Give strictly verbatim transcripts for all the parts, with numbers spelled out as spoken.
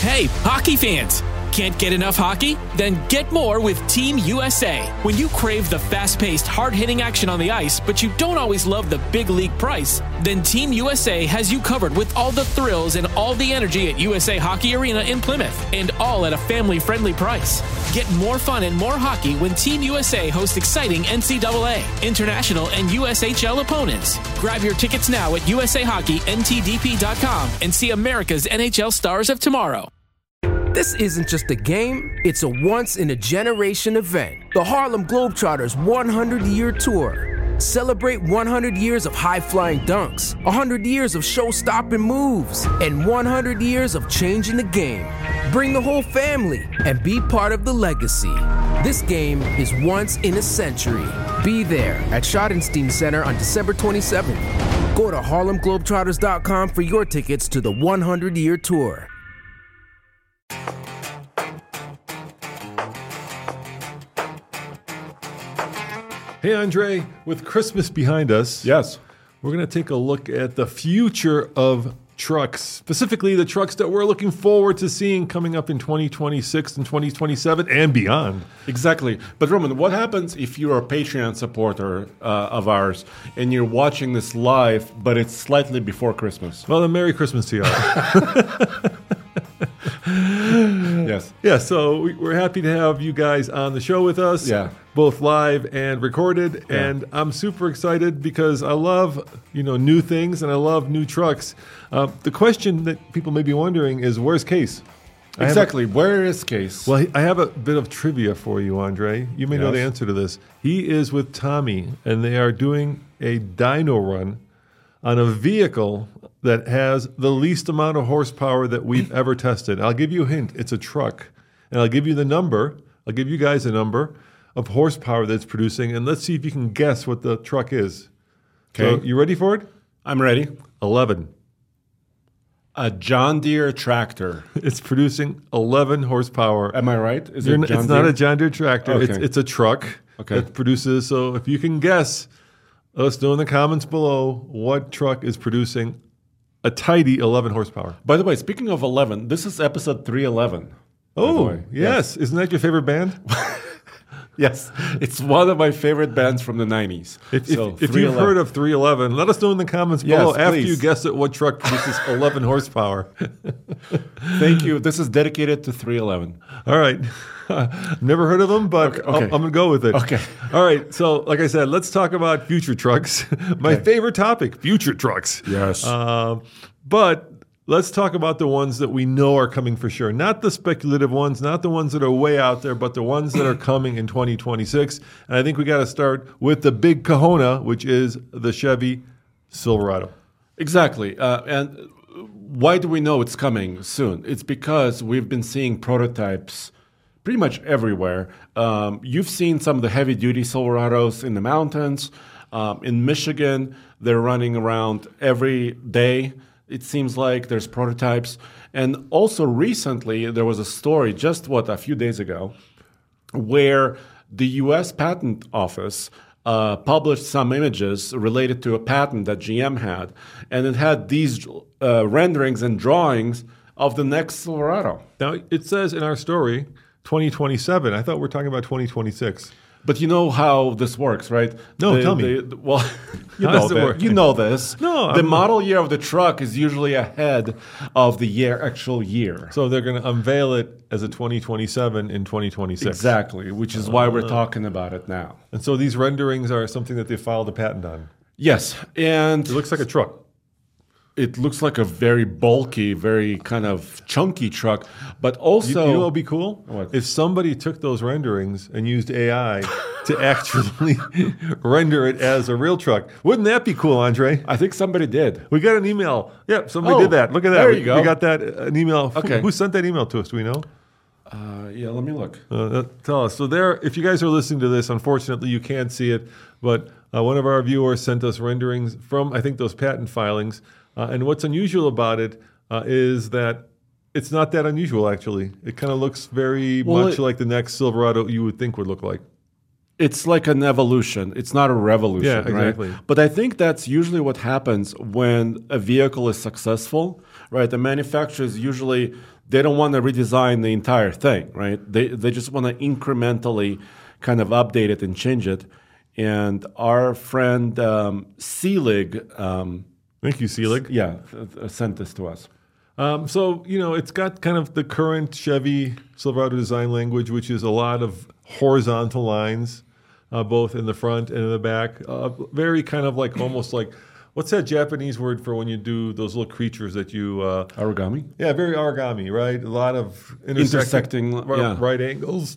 Hey, hockey fans! Can't get enough hockey? Then get more with Team U S A. When you crave the fast-paced, hard-hitting action on the ice, but you don't always love the big league price, then Team U S A has you covered with all the thrills and all the energy at U S A Hockey Arena in Plymouth, and all at a family-friendly price. Get more fun and more hockey when Team U S A hosts exciting N C double A, international, and U S H L opponents. Grab your tickets now at U S A Hockey N T D P dot com and see America's N H L stars of tomorrow. This isn't just a game, it's a once-in-a-generation event. The Harlem Globetrotters one hundred year Tour. Celebrate one hundred years of high-flying dunks, one hundred years of show-stopping moves, and one hundred years of changing the game. Bring the whole family and be part of the legacy. This game is once in a century. Be there at Schottenstein Center on December twenty-seventh. Go to Harlem Globetrotters dot com for your tickets to the one hundred year Tour. Hey, Andre, with Christmas behind us, yes, we're going to take a look at the future of trucks, specifically the trucks that we're looking forward to seeing coming up in twenty twenty-six and twenty twenty-seven and beyond. Exactly. But Roman, what happens if you're a Patreon supporter uh, of ours and you're watching this live, but it's slightly before Christmas? Well, then Merry Christmas to you. Yes. Yeah, so we- we're happy to have you guys on the show with us, Yeah. both live and recorded, Yeah. and I'm super excited because I love, you know, new things and I love new trucks. Uh, the question that people may be wondering is, where's Case? I have a- Exactly. Where is Case? Well, I have a bit of trivia for you, Andre. You may know the Yes. answer to this. He is with Tommy, and they are doing a dyno run on a vehicle that has the least amount of horsepower that we've ever tested. I'll give you a hint. It's a truck. And I'll give you the number. I'll give you guys a number of horsepower that it's producing, and let's see if you can guess what the truck is. Okay. So, you ready for it? I'm ready. eleven. A John Deere tractor. It's producing eleven horsepower. Am I right? Is You're it n- John it's Deere? not a John Deere tractor. Okay. It's, it's a truck Okay. that produces. So if you can guess, let us know in the comments below what truck is producing a tidy eleven horsepower. By the way, speaking of eleven, this is episode three eleven. by the Oh, way. yes. Isn't that your favorite band? Yes. It's one of my favorite bands from the nineties. If, So, if, if you've three eleven. heard of three eleven, let us know in the comments Yes, below after please. you guess it what truck produces eleven horsepower. Thank you. This is dedicated to three eleven. All right. Never heard of them, but Okay, I'll- okay. I'm going to go with it. Okay. All right. So, like I said, let's talk about future trucks. My Okay. favorite topic, future trucks. Yes. Um, but let's talk about the ones that we know are coming for sure. Not the speculative ones, not the ones that are way out there, but the ones that are coming in twenty twenty-six. And I think we got to start with the big kahuna, which is the Chevy Silverado. Exactly. Uh, and why do we know it's coming soon? It's because we've been seeing prototypes pretty much everywhere. Um, you've seen some of the heavy-duty Silverados in the mountains. Um, in Michigan, they're running around every day. It seems like there's prototypes. And also recently, there was a story just, what, a few days ago, where the U S Patent Office uh, published some images related to a patent that G M had. And it had these uh, renderings and drawings of the next Silverado. Now, it says in our story twenty twenty-seven. I thought we were talking about twenty twenty-six. But you know how this works, right? No, The- tell me. the- the- well, you How know does it that. work? You know this. No, the I'm- model year of the truck is usually ahead of the year actual year. So they're going to unveil it as a twenty twenty-seven in twenty twenty-six. Exactly, which is why we're talking about it now. And so these renderings are something that they filed a patent on. Yes, and It looks like a truck. it looks like a very bulky, very kind of chunky truck, but You, also you know what would be cool? What? If somebody took those renderings and used A I to actually render it as a real truck. Wouldn't that be cool, Andre? I think somebody did. We got an email. Yep, somebody Oh, did that. Look at that. there we, you go. we got that uh, an email. Who- Okay. Who, sent that email to us? Do we know? Uh, yeah, let me look. Uh, uh, tell us. So there, if you guys are listening to this, unfortunately you can't see it, but uh, one of our viewers sent us renderings from, I think, those patent filings. Uh, and what's unusual about it uh, is that it's not that unusual, actually. It kind of looks very Well, much it- like the next Silverado you would think would look like. It's like an evolution. It's not a revolution, Yeah, right? exactly. But I think that's usually what happens when a vehicle is successful, right? The manufacturers usually they don't want to redesign the entire thing, right? They they just want to incrementally kind of update it and change it. And our friend um, Seelig, um, Thank you, Seelig. yeah, uh, sent this to us. Um, so, you know, it's got kind of the current Chevy Silverado design language, which is a lot of horizontal lines, uh, both in the front and in the back. Uh, very kind of like almost like, what's that Japanese word for when you do those little creatures that you... Uh, Origami? yeah, very origami, right? A lot of Intersecting, right, yeah. right angles.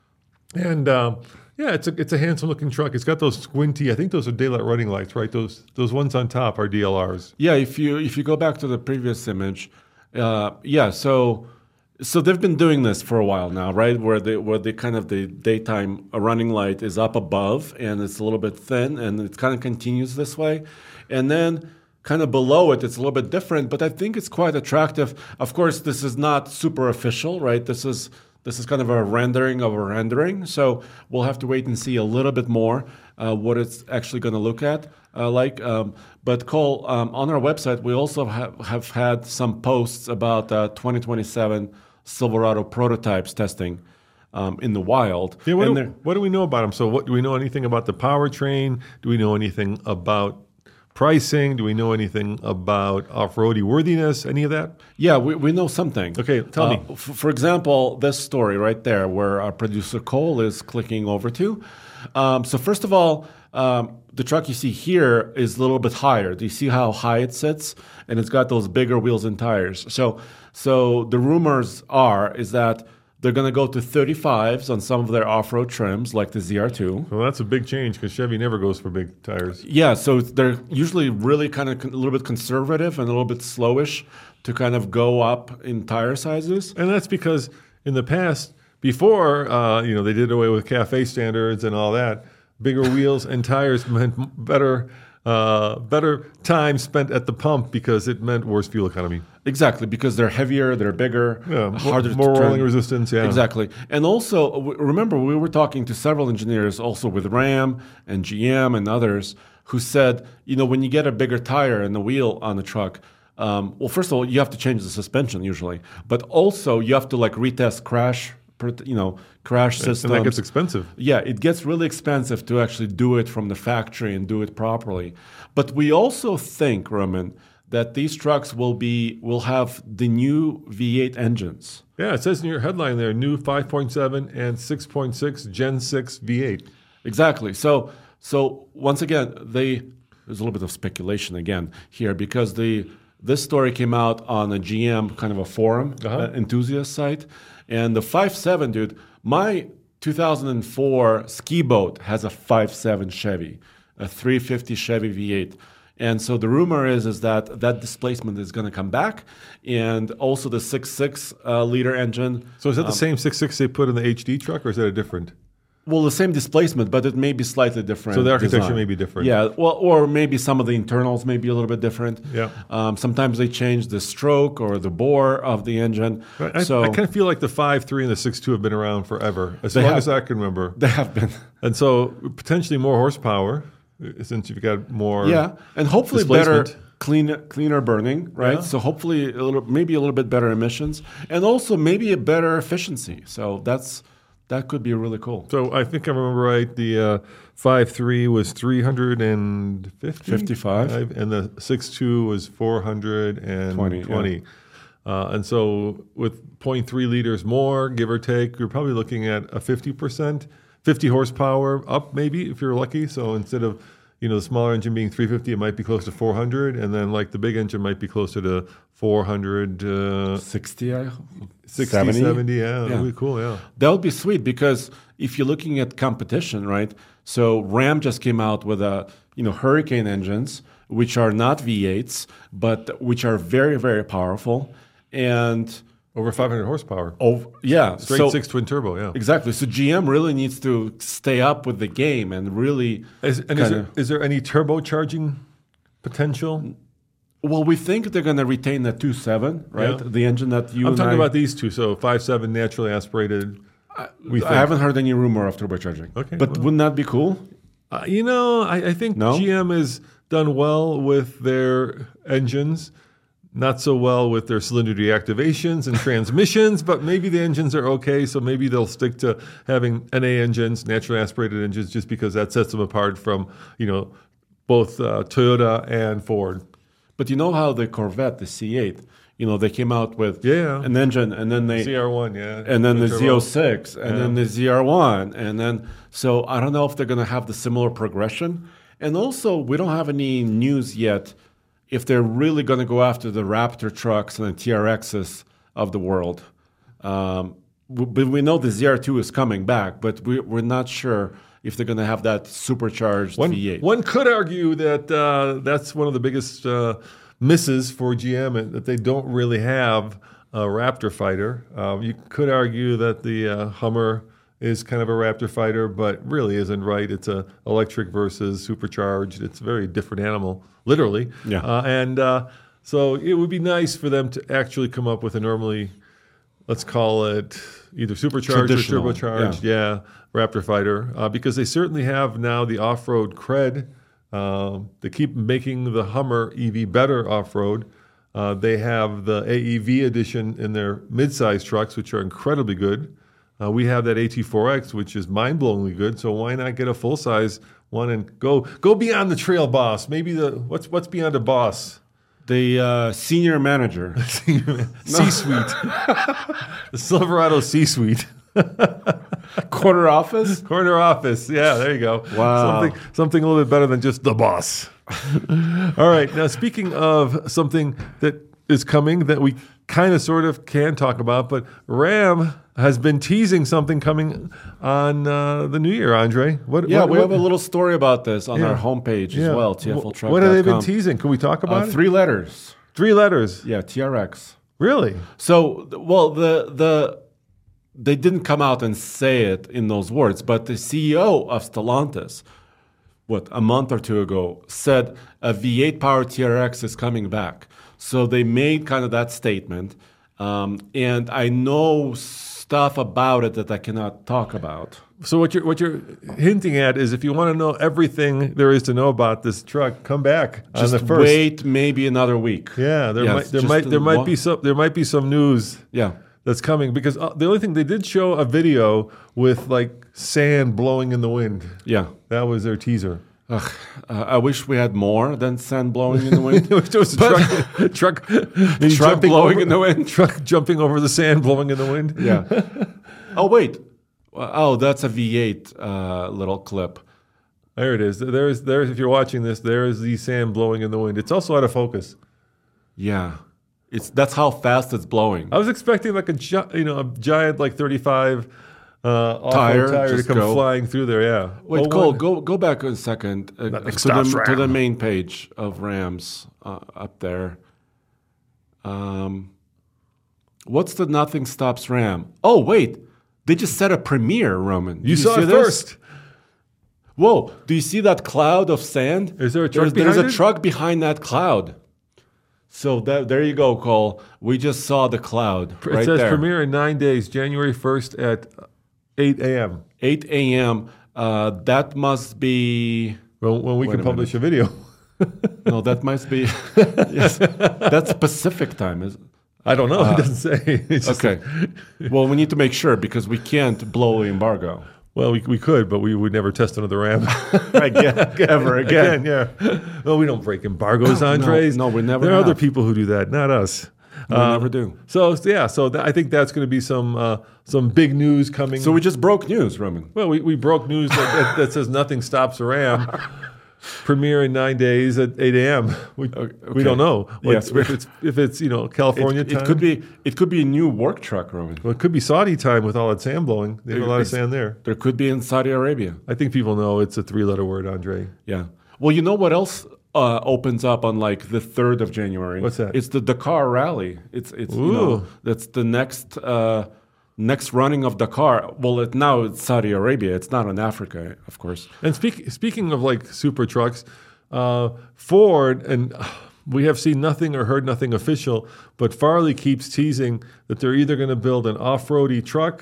And... Um, Yeah, it's a it's a handsome looking truck. It's got those squinty. I think those are daylight running lights, right? Those those ones on top are D L Rs. Yeah, if you if you go back to the previous image, uh, yeah, so so they've been doing this for a while now, right? Where they where they kind of the daytime running light is up above and it's a little bit thin, and it kind of continues this way, and then kind of below it, it's a little bit different. But I think it's quite attractive. Of course, this is not super official, right? This is This is kind of a rendering of a rendering, so we'll have to wait and see a little bit more uh, what it's actually going to look at uh, like. Um, but Cole, um, on our website, we also have, have had some posts about uh, twenty twenty-seven Silverado prototypes testing um, in the wild. Yeah, what And do, they're- what do we know about them? So, what do we know anything about the powertrain? Do we know anything about pricing? Do we know anything about off-roady worthiness? Any of that? Yeah, we, we know something. Okay, tell me. Uh, f- for example, this story right there where our producer Cole is clicking over to. Um, so first of all, um, the truck you see here is a little bit higher. Do you see how high it sits? And it's got those bigger wheels and tires. So, so the rumors are is that they're going to go to thirty-fives on some of their off-road trims, like the Z R two. Well, that's a big change because Chevy never goes for big tires. Yeah, so they're usually really kind of con- a little bit conservative and a little bit slowish to kind of go up in tire sizes. And that's because in the past, before uh, you know they did away with cafe standards and all that, bigger wheels and tires meant better uh, better time spent at the pump because it meant worse fuel economy. Exactly, because they're heavier, they're bigger, Yeah, harder more to turn. rolling resistance. Yeah, Exactly. And also, w- remember, we were talking to several engineers also with Ram and G M and others who said, you know, when you get a bigger tire and the wheel on the truck, um, well, first of all, you have to change the suspension usually, but also you have to like retest crash, per- you know, crash systems. And that gets expensive. Yeah, it gets really expensive to actually do it from the factory and do it properly. But we also think, Roman, that these trucks will be will have the new V eight engines. Yeah, it says in your headline there, new five point seven and six point six Gen six V eight. Exactly. So so once again, they there's a little bit of speculation again here because the this story came out on a G M kind of a forum Uh-huh. uh, enthusiast site, and the five seven, dude, my two thousand four ski boat has a five seven Chevy, a three fifty Chevy V eight. And so the rumor is is that that displacement is going to come back, and also the six point six uh, liter engine. So is that the same six point six they put in the H D truck, or is that a different? Well, the same displacement, but it may be slightly different. So the architecture design. may be different. Yeah, well, or maybe some of the internals may be a little bit different. Yeah. Um, sometimes they change the stroke or the bore of the engine. I, so I kind of feel like the five three and the six two have been around forever, as They long have. as I can remember. they have been. And so potentially more horsepower, since you've got more. Yeah, and hopefully better, displacement. clean, cleaner burning, right? Yeah. So hopefully a little, maybe a little bit better emissions, and also maybe a better efficiency. So that's that could be really cool. So I think I remember right. The uh, five three was three hundred fifty, fifty-five, and the six two was four hundred twenty. twenty, Uh, and so with zero point three liters more, give or take, you're probably looking at a fifty percent, fifty horsepower up maybe if you're lucky. So instead of you know the smaller engine being three fifty, it might be close to four hundred, and then like the big engine might be closer to four hundred, uh, sixty, I sixty, seventy? seventy. Yeah, Yeah. that'd be cool. Yeah. That would be sweet because if you're looking at competition, right? So Ram just came out with a you know Hurricane engines, which are not V eights, but which are very very powerful and Over five hundred horsepower. over yeah Straight so, six twin turbo. Yeah. exactly. So G M really needs to stay up with the game and really. Is, and is kinda- there, is there any turbocharging potential? Well, we think they're going to retain the two point seven, right? Yeah. The engine that you. I'm and talking I, about these two. So five seven naturally aspirated. We think. I haven't heard any rumor of turbocharging. Okay, but well. wouldn't that be cool? Uh, you know, I, I think No? G M has done well with their engines. not so well with their cylinder deactivations and transmissions, but maybe the engines are okay, so maybe they'll stick to having N A engines, naturally aspirated engines, just because that sets them apart from, you know, both uh, Toyota and Ford. But you know how the Corvette, the C eight, you know, they came out with yeah. an engine, and then they Z R one, yeah, and then the, the Z oh six, and yeah. then the Z R one, and then so I don't know if they're going to have the similar progression. And also, we don't have any news yet if they're really going to go after the Raptor trucks and the T R Xs of the world. Um, but we know the Z R two is coming back, but we, we're not sure if they're going to have that supercharged one, V eight. One could argue that uh, that's one of the biggest uh, misses for G M, that they don't really have a Raptor fighter. Um, you could argue that the uh, Hummer is kind of a Raptor fighter, but really isn't right. It's a electric versus supercharged. It's a very different animal, literally. Yeah. Uh, and uh, so it would be nice for them to actually come up with a normally, let's call it either supercharged or turbocharged, yeah, yeah Raptor fighter, uh, because they certainly have now the off-road cred. Uh, they keep making the Hummer E V better off-road. Uh, they have the A E V edition in their mid-size trucks, which are incredibly good. Uh, we have that A T four X, which is mind-blowingly good. So why not get a full-size one and go go beyond the Trail Boss? Maybe the what's what's beyond a boss? The uh, senior manager, C-suite, the Silverado C-suite, corner office, corner office. Yeah, there you go. Wow, something something a little bit better than just the boss. All right. Now, speaking of something that is coming that we kind of sort of can talk about, but Ram has been teasing something coming on uh, the new year, Andre. What, yeah, what, we what? have a little story about this on yeah. our homepage yeah. as well, T F L truck dot com. What have they been teasing? Can we talk about uh, it? Three letters. Three letters. Yeah, T R X. Really? So, well, the the they didn't come out and say it in those words, but the C E O of Stellantis, what, a month or two ago, said a V eight powered T R X is coming back. So they made kind of that statement. Um, and I know stuff about it that I cannot talk about. So what you're what you're hinting at is, if you want to know everything there is to know about this truck, come back Just on the first. wait maybe another week. Yeah, there Yes, might there just might there might one- be some there might be some news. Yeah. That's coming, because uh, the only thing, they did show a video with like sand blowing in the wind. Yeah. That was their teaser. Ugh, uh, I wish we had more than sand blowing in the wind. There was a But- truck, truck, Truck jumping blowing over- in the wind. Truck jumping over the sand, blowing in the wind. Yeah. Oh, wait. Oh, that's a V eight uh, little clip. There it is. There's there's if you're watching this, there is the sand blowing in the wind. It's also out of focus. Yeah. It's that's how fast it's blowing. I was expecting like a gi- you know a giant like thirty-five uh, off-road Tire, tire to just come go. flying through there. Yeah. Wait, Oh, Cole, one- go go back a second uh, Nothing to, stops the, to Ram. the main page of Rams uh, up there. Um, what's the Nothing Stops Ram? Oh, wait. They just said a premiere, Roman. Did You saw see it this? first. Whoa. Do you see that cloud of sand? Is there a truck There's, there's behind a it? truck behind that cloud. So that, there you go, Cole. We just saw the cloud It right says there. premiere in nine days, January first at eight a.m. eight a.m. Uh, that must be... When, when we Wait can a publish a video. No, that must be... yes, that's Pacific time, is it? I don't know. it doesn't say. It's just- Okay. Well, we need to make sure because we can't blow the embargo. Well, we, we could, but we would never test another Ram Again, ever again. yeah. Well, we don't break embargoes, Andres. no, we never There are other have. people who do that, not us. We never do. So yeah, so th- I think that's going to be some uh, some big news coming. So we just broke news, Roman. well, we, we broke news that, that, that says nothing stops a Ram. Premiere in nine days at eight a.m. We, Okay. we don't know Yes, What- if it's if it's you know California It, time. it could be. It could be a new work truck, Roman. Well, it could be Saudi time with all that sand blowing. They have a lot of It's- sand there. There could be in Saudi Arabia. I think people know it's a three-letter word, Andre. Yeah. Well, you know what else uh, opens up on like the third of January? What's that? It's the Dakar Rally. It's it's you know Ooh. that's the next uh, next running of Dakar. Well, it, now it's Saudi Arabia. It's not in Africa, of course. And speak, speaking of like super trucks, uh, Ford, and uh, we have seen nothing or heard nothing official, but Farley keeps teasing that they're either going to build an off-roady truck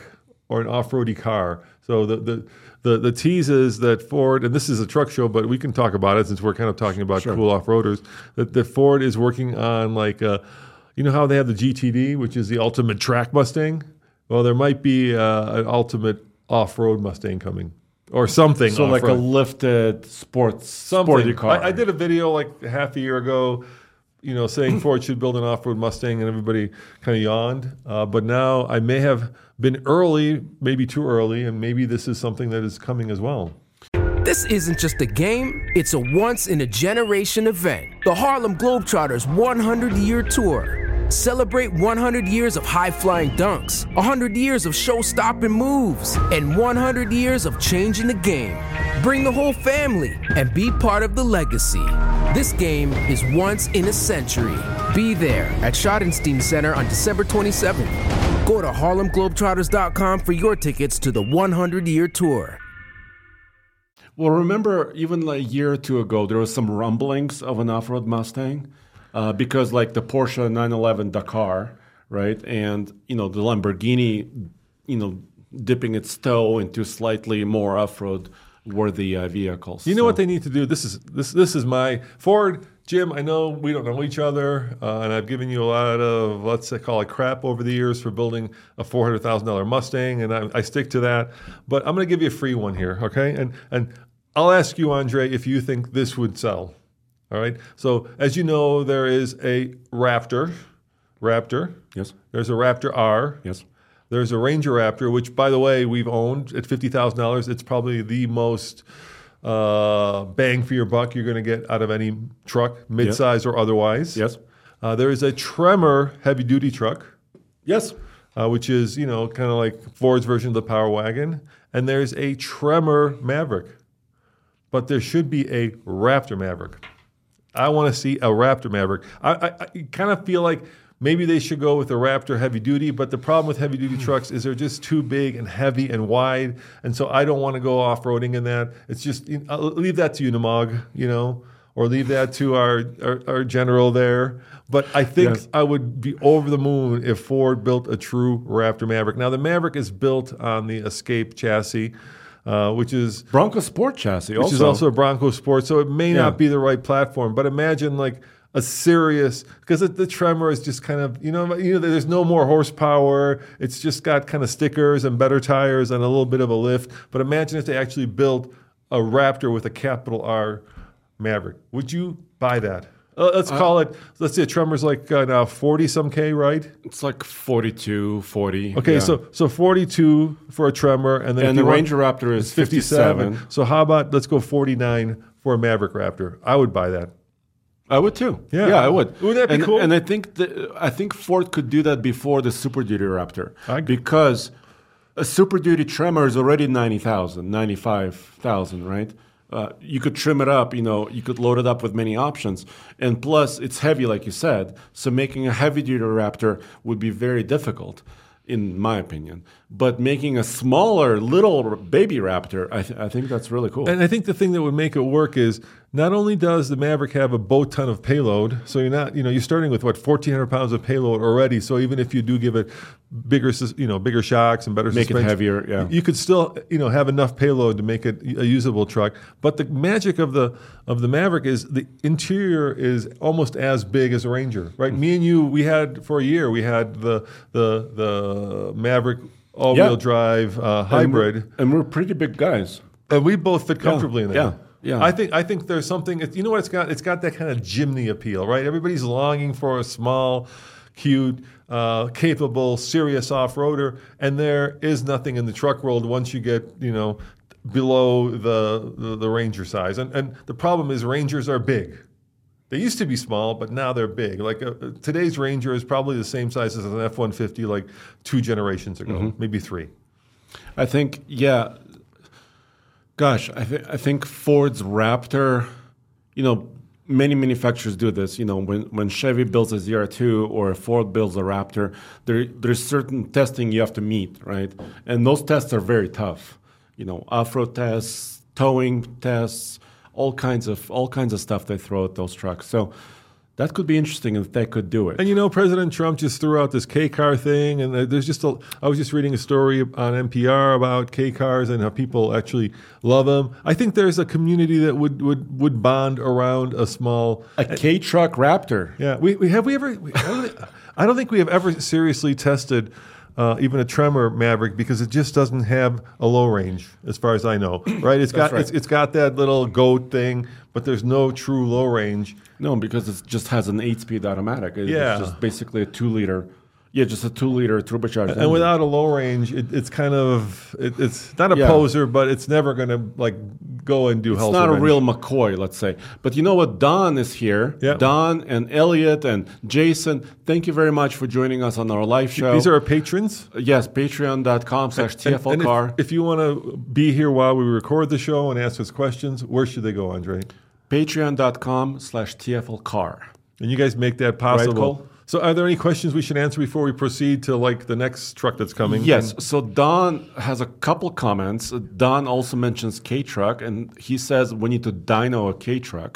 or an off-roady car. So the the the, the tease is that Ford, and this is a truck show, but we can talk about it since we're kind of talking about Sure. cool off-roaders, that, that Ford is working on like, a, you know how they have the G T D, which is the ultimate track Mustang? Well, there might be uh, an ultimate off-road Mustang coming. Or something. So like a off-road. lifted sports Something. sporty car. I, I did a video like half a year ago, you know, saying Ford should build an off-road Mustang, and everybody kind of yawned. Uh, but now I may have been early, maybe too early, and maybe this is something that is coming as well. This isn't just a game, it's a once-in-a-generation event. The Harlem Globetrotters one hundred year Tour. Celebrate one hundred years of high-flying dunks, one hundred years of show-stopping moves, and one hundred years of changing the game. Bring the whole family and be part of the legacy. This game is once in a century. Be there at Schottenstein Center on December twenty-seventh. Go to Harlem Globetrotters dot com for your tickets to the one hundred year Tour. Well, remember, even like a year or two ago, there was some rumblings of an off-road Mustang uh, because, like, the Porsche nine eleven Dakar, right, and you know the Lamborghini, you know, dipping its toe into slightly more off-road worthy uh, vehicles. You know So- what they need to do? This is this this is my Ford, Jim. I know we don't know each other, uh, and I've given you a lot of, let's say, call it crap over the years for building a four hundred thousand dollar Mustang, and I, I stick to that. But I'm going to give you a free one here, okay? And and I'll ask you, Andre, if you think this would sell. All right. So as you know, there is a Raptor, Raptor. Yes. There's a Raptor R. Yes. There's a Ranger Raptor, which, by the way, we've owned at fifty thousand dollars. It's probably the most uh, bang for your buck you're going to get out of any truck, midsize or otherwise. Yes. Uh, there is a Tremor heavy-duty truck, Yes. uh, which is, you know, kind of like Ford's version of the Power Wagon. And there's a Tremor Maverick. But there should be a Raptor Maverick. I want to see a Raptor Maverick. I, I, I kind of feel like maybe they should go with the Raptor heavy duty, but the problem with heavy duty trucks is they're just too big and heavy and wide, and so I don't want to go off roading in that. It's just, you know, I'll leave that to you, Namag, you know, or leave that to our our, our general there. But I think Yes. I would be over the moon if Ford built a true Raptor Maverick. Now the Maverick is built on the Escape chassis, uh, which is Bronco Sport chassis. which also. is also a Bronco Sport, so it may Yeah. not be the right platform. But imagine like a serious, because the, the Tremor is just kind of, you know, you know, there's no more horsepower. It's just got kind of stickers and better tires and a little bit of a lift. But imagine if they actually built a Raptor with a capital R Maverick. Would you buy that? Uh, let's call it, let's see, a Tremor's like uh, now forty some K, right? It's like forty-two, forty. Okay, yeah. so so forty-two for a Tremor, and then if and you the want- Ranger Raptor is fifty-seven. fifty-seven. So how about let's go forty-nine for a Maverick Raptor? I would buy that. I would too. Yeah. Yeah, I would. Wouldn't that be and, cool? And I think the, I think Ford could do that before the Super Duty Raptor I- because a Super Duty Tremor is already ninety thousand, ninety-five thousand, right? Uh, you could trim it up, you know, you could load it up with many options. And plus, it's heavy, like you said. So making a heavy-duty Raptor would be very difficult, in my opinion. But making a smaller, little baby Raptor, I, th- I think that's really cool. And I think the thing that would make it work is not only does the Maverick have a boat ton of payload, so you're not, you know, you're starting with what fourteen hundred pounds of payload already. So even if you do give it bigger, sus- you know, bigger shocks and better Make it suspension, heavier, yeah. you could still, you know, have enough payload to make it a usable truck. But the magic of the of the Maverick is the interior is almost as big as a Ranger, right? Me and you, we had for a year, we had the the the Maverick all-wheel Yeah. drive uh, And hybrid. we're, and we're pretty big guys. And we both fit comfortably in there. yeah, yeah. I think I think there's something. it- You know what it's got? It's got that kind of Jimny appeal, right? Everybody's longing for a small, cute, uh, capable, serious off-roader, and there is nothing in the truck world once you get, you know, below the the, the Ranger size. And and the problem is Rangers are big. They used to be small, but now they're big. Like uh, today's Ranger is probably the same size as an F one fifty, like two generations ago, Mm-hmm. maybe three. I think, yeah. Gosh, I, th- I think Ford's Raptor, you know, many manufacturers do this. You know, when, when Chevy builds a Z R two or Ford builds a Raptor, there there's certain testing you have to meet, right? And those tests are very tough. You know, off-road tests, towing tests, all kinds of all kinds of stuff they throw at those trucks. So That could be interesting if they could do it. And you know, President Trump just threw out this K car thing, and there's just a. I was just reading a story on N P R about K cars and how people actually love them. I think there's a community that would would, would bond around a small a K truck Raptor. Yeah, we, we have we ever. We, I, don't think, I don't think we have ever seriously tested uh, even a Tremor Maverick because it just doesn't have a low range, as far as I know. Right? It's got right. It's, it's got that little goat thing, but there's no true low range. No, because it just has an eight-speed automatic. It's Yeah. just basically a two-liter. Yeah, just a two-liter turbocharged And engine. without a low range, it, it's kind of it, it's not a Yeah. poser, but it's never going to like go and do It's hell's not a revenge. real McCoy, let's say. But you know what? Don is here. Yeah. Don and Elliot and Jason, thank you very much for joining us on our live show. These are our patrons. Yes, patreon.com slash And- and TFLcar. if, if you want to be here while we record the show and ask us questions, where should they go, Andre? Patreon.com slash TFLcar. And you guys make that possible. Cole? So, are there any questions we should answer before we proceed to like the next truck that's coming? Yes. And- So Don has a couple comments. Don also mentions K-Truck, and he says we need to dyno a K-Truck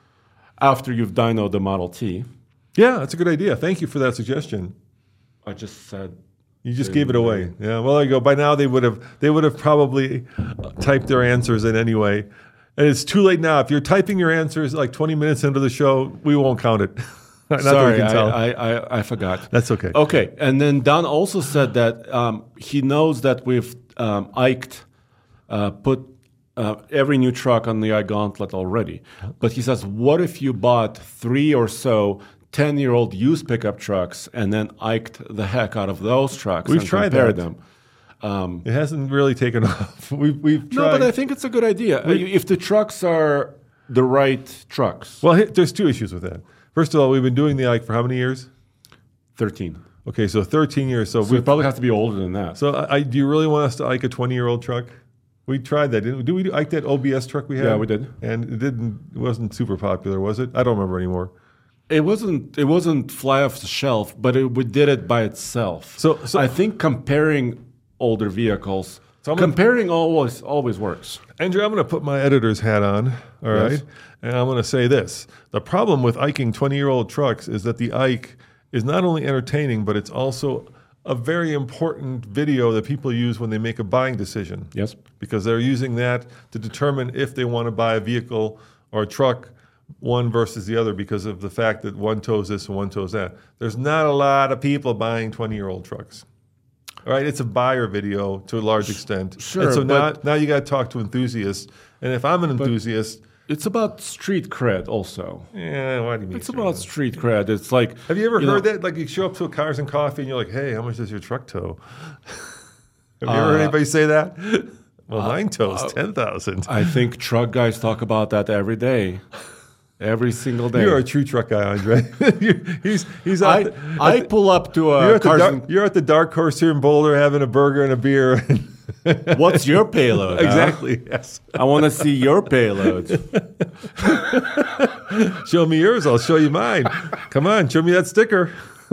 after you've dynoed the Model T. yeah, that's a good idea. Thank you for that suggestion. I just said You just gave it away. Yeah. Well, there you go. By now they would have they would have probably uh, typed their answers in anyway. And it's too late now. If you're typing your answers like twenty minutes into the show, we won't count it. Not that we sorry, can I, tell. I, I, I forgot. That's okay. Okay, and then Don also said that um, he knows that we've um, Iked uh, put uh, every new truck on the iGauntlet already. But he says, what if you bought three or so ten-year-old used pickup trucks and then Iked the heck out of those trucks We've and tried compared that. them? It hasn't really taken off. We've we've tried. No, but I think it's a good idea. Uh, if the trucks are the right trucks. well, he- there's two issues with that. First of all, we've been doing the Ike for how many years? thirteen. Okay, so thirteen years. So, So we it probably has to be older than that. So I, I, do you really want us to Ike a twenty-year-old truck? We tried that, didn't we? Did we do Ike that O B S truck we had? Yeah, we did. And it didn't. It wasn't super popular, was it? I don't remember anymore. It wasn't. It wasn't fly off the shelf, but it, we did it by itself. So- so- I think comparing older vehicles, So I'm gonna- comparing always always works. Andrew, I'm going to put my editor's hat on, all right? Yes. And I'm going to say this. The problem with Iking twenty-year-old trucks is that the Ike is not only entertaining, but it's also a very important video that people use when they make a buying decision. Yes. Because they're using that to determine if they want to buy a vehicle or a truck, one versus the other, because of the fact that one tows this and one tows that. There's not a lot of people buying twenty-year-old trucks. All right, it's a buyer video to a large extent. Sure, And so now, but- now you got to talk to enthusiasts. And if I'm an enthusiast, It's about street cred also. yeah, why do you mean? It's so? about street cred. It's like Have you ever you heard know, that? Like you show up to a Cars and Coffee and you're like, hey, how much does your truck tow? Have you ever heard Uh, anybody say that? Well, mine tows ten thousand. I think truck guys talk about that every day, every single day. You're a true truck guy, Andre. You're- he's he's out I, the- I at the- pull up to you're a at, the Cars dark, and- you're at the Dark Horse here in Boulder having a burger and a beer. What's your payload? huh? Exactly. Yes. I want to see your payload. Show me yours. I'll show you mine. Come on, show me that sticker.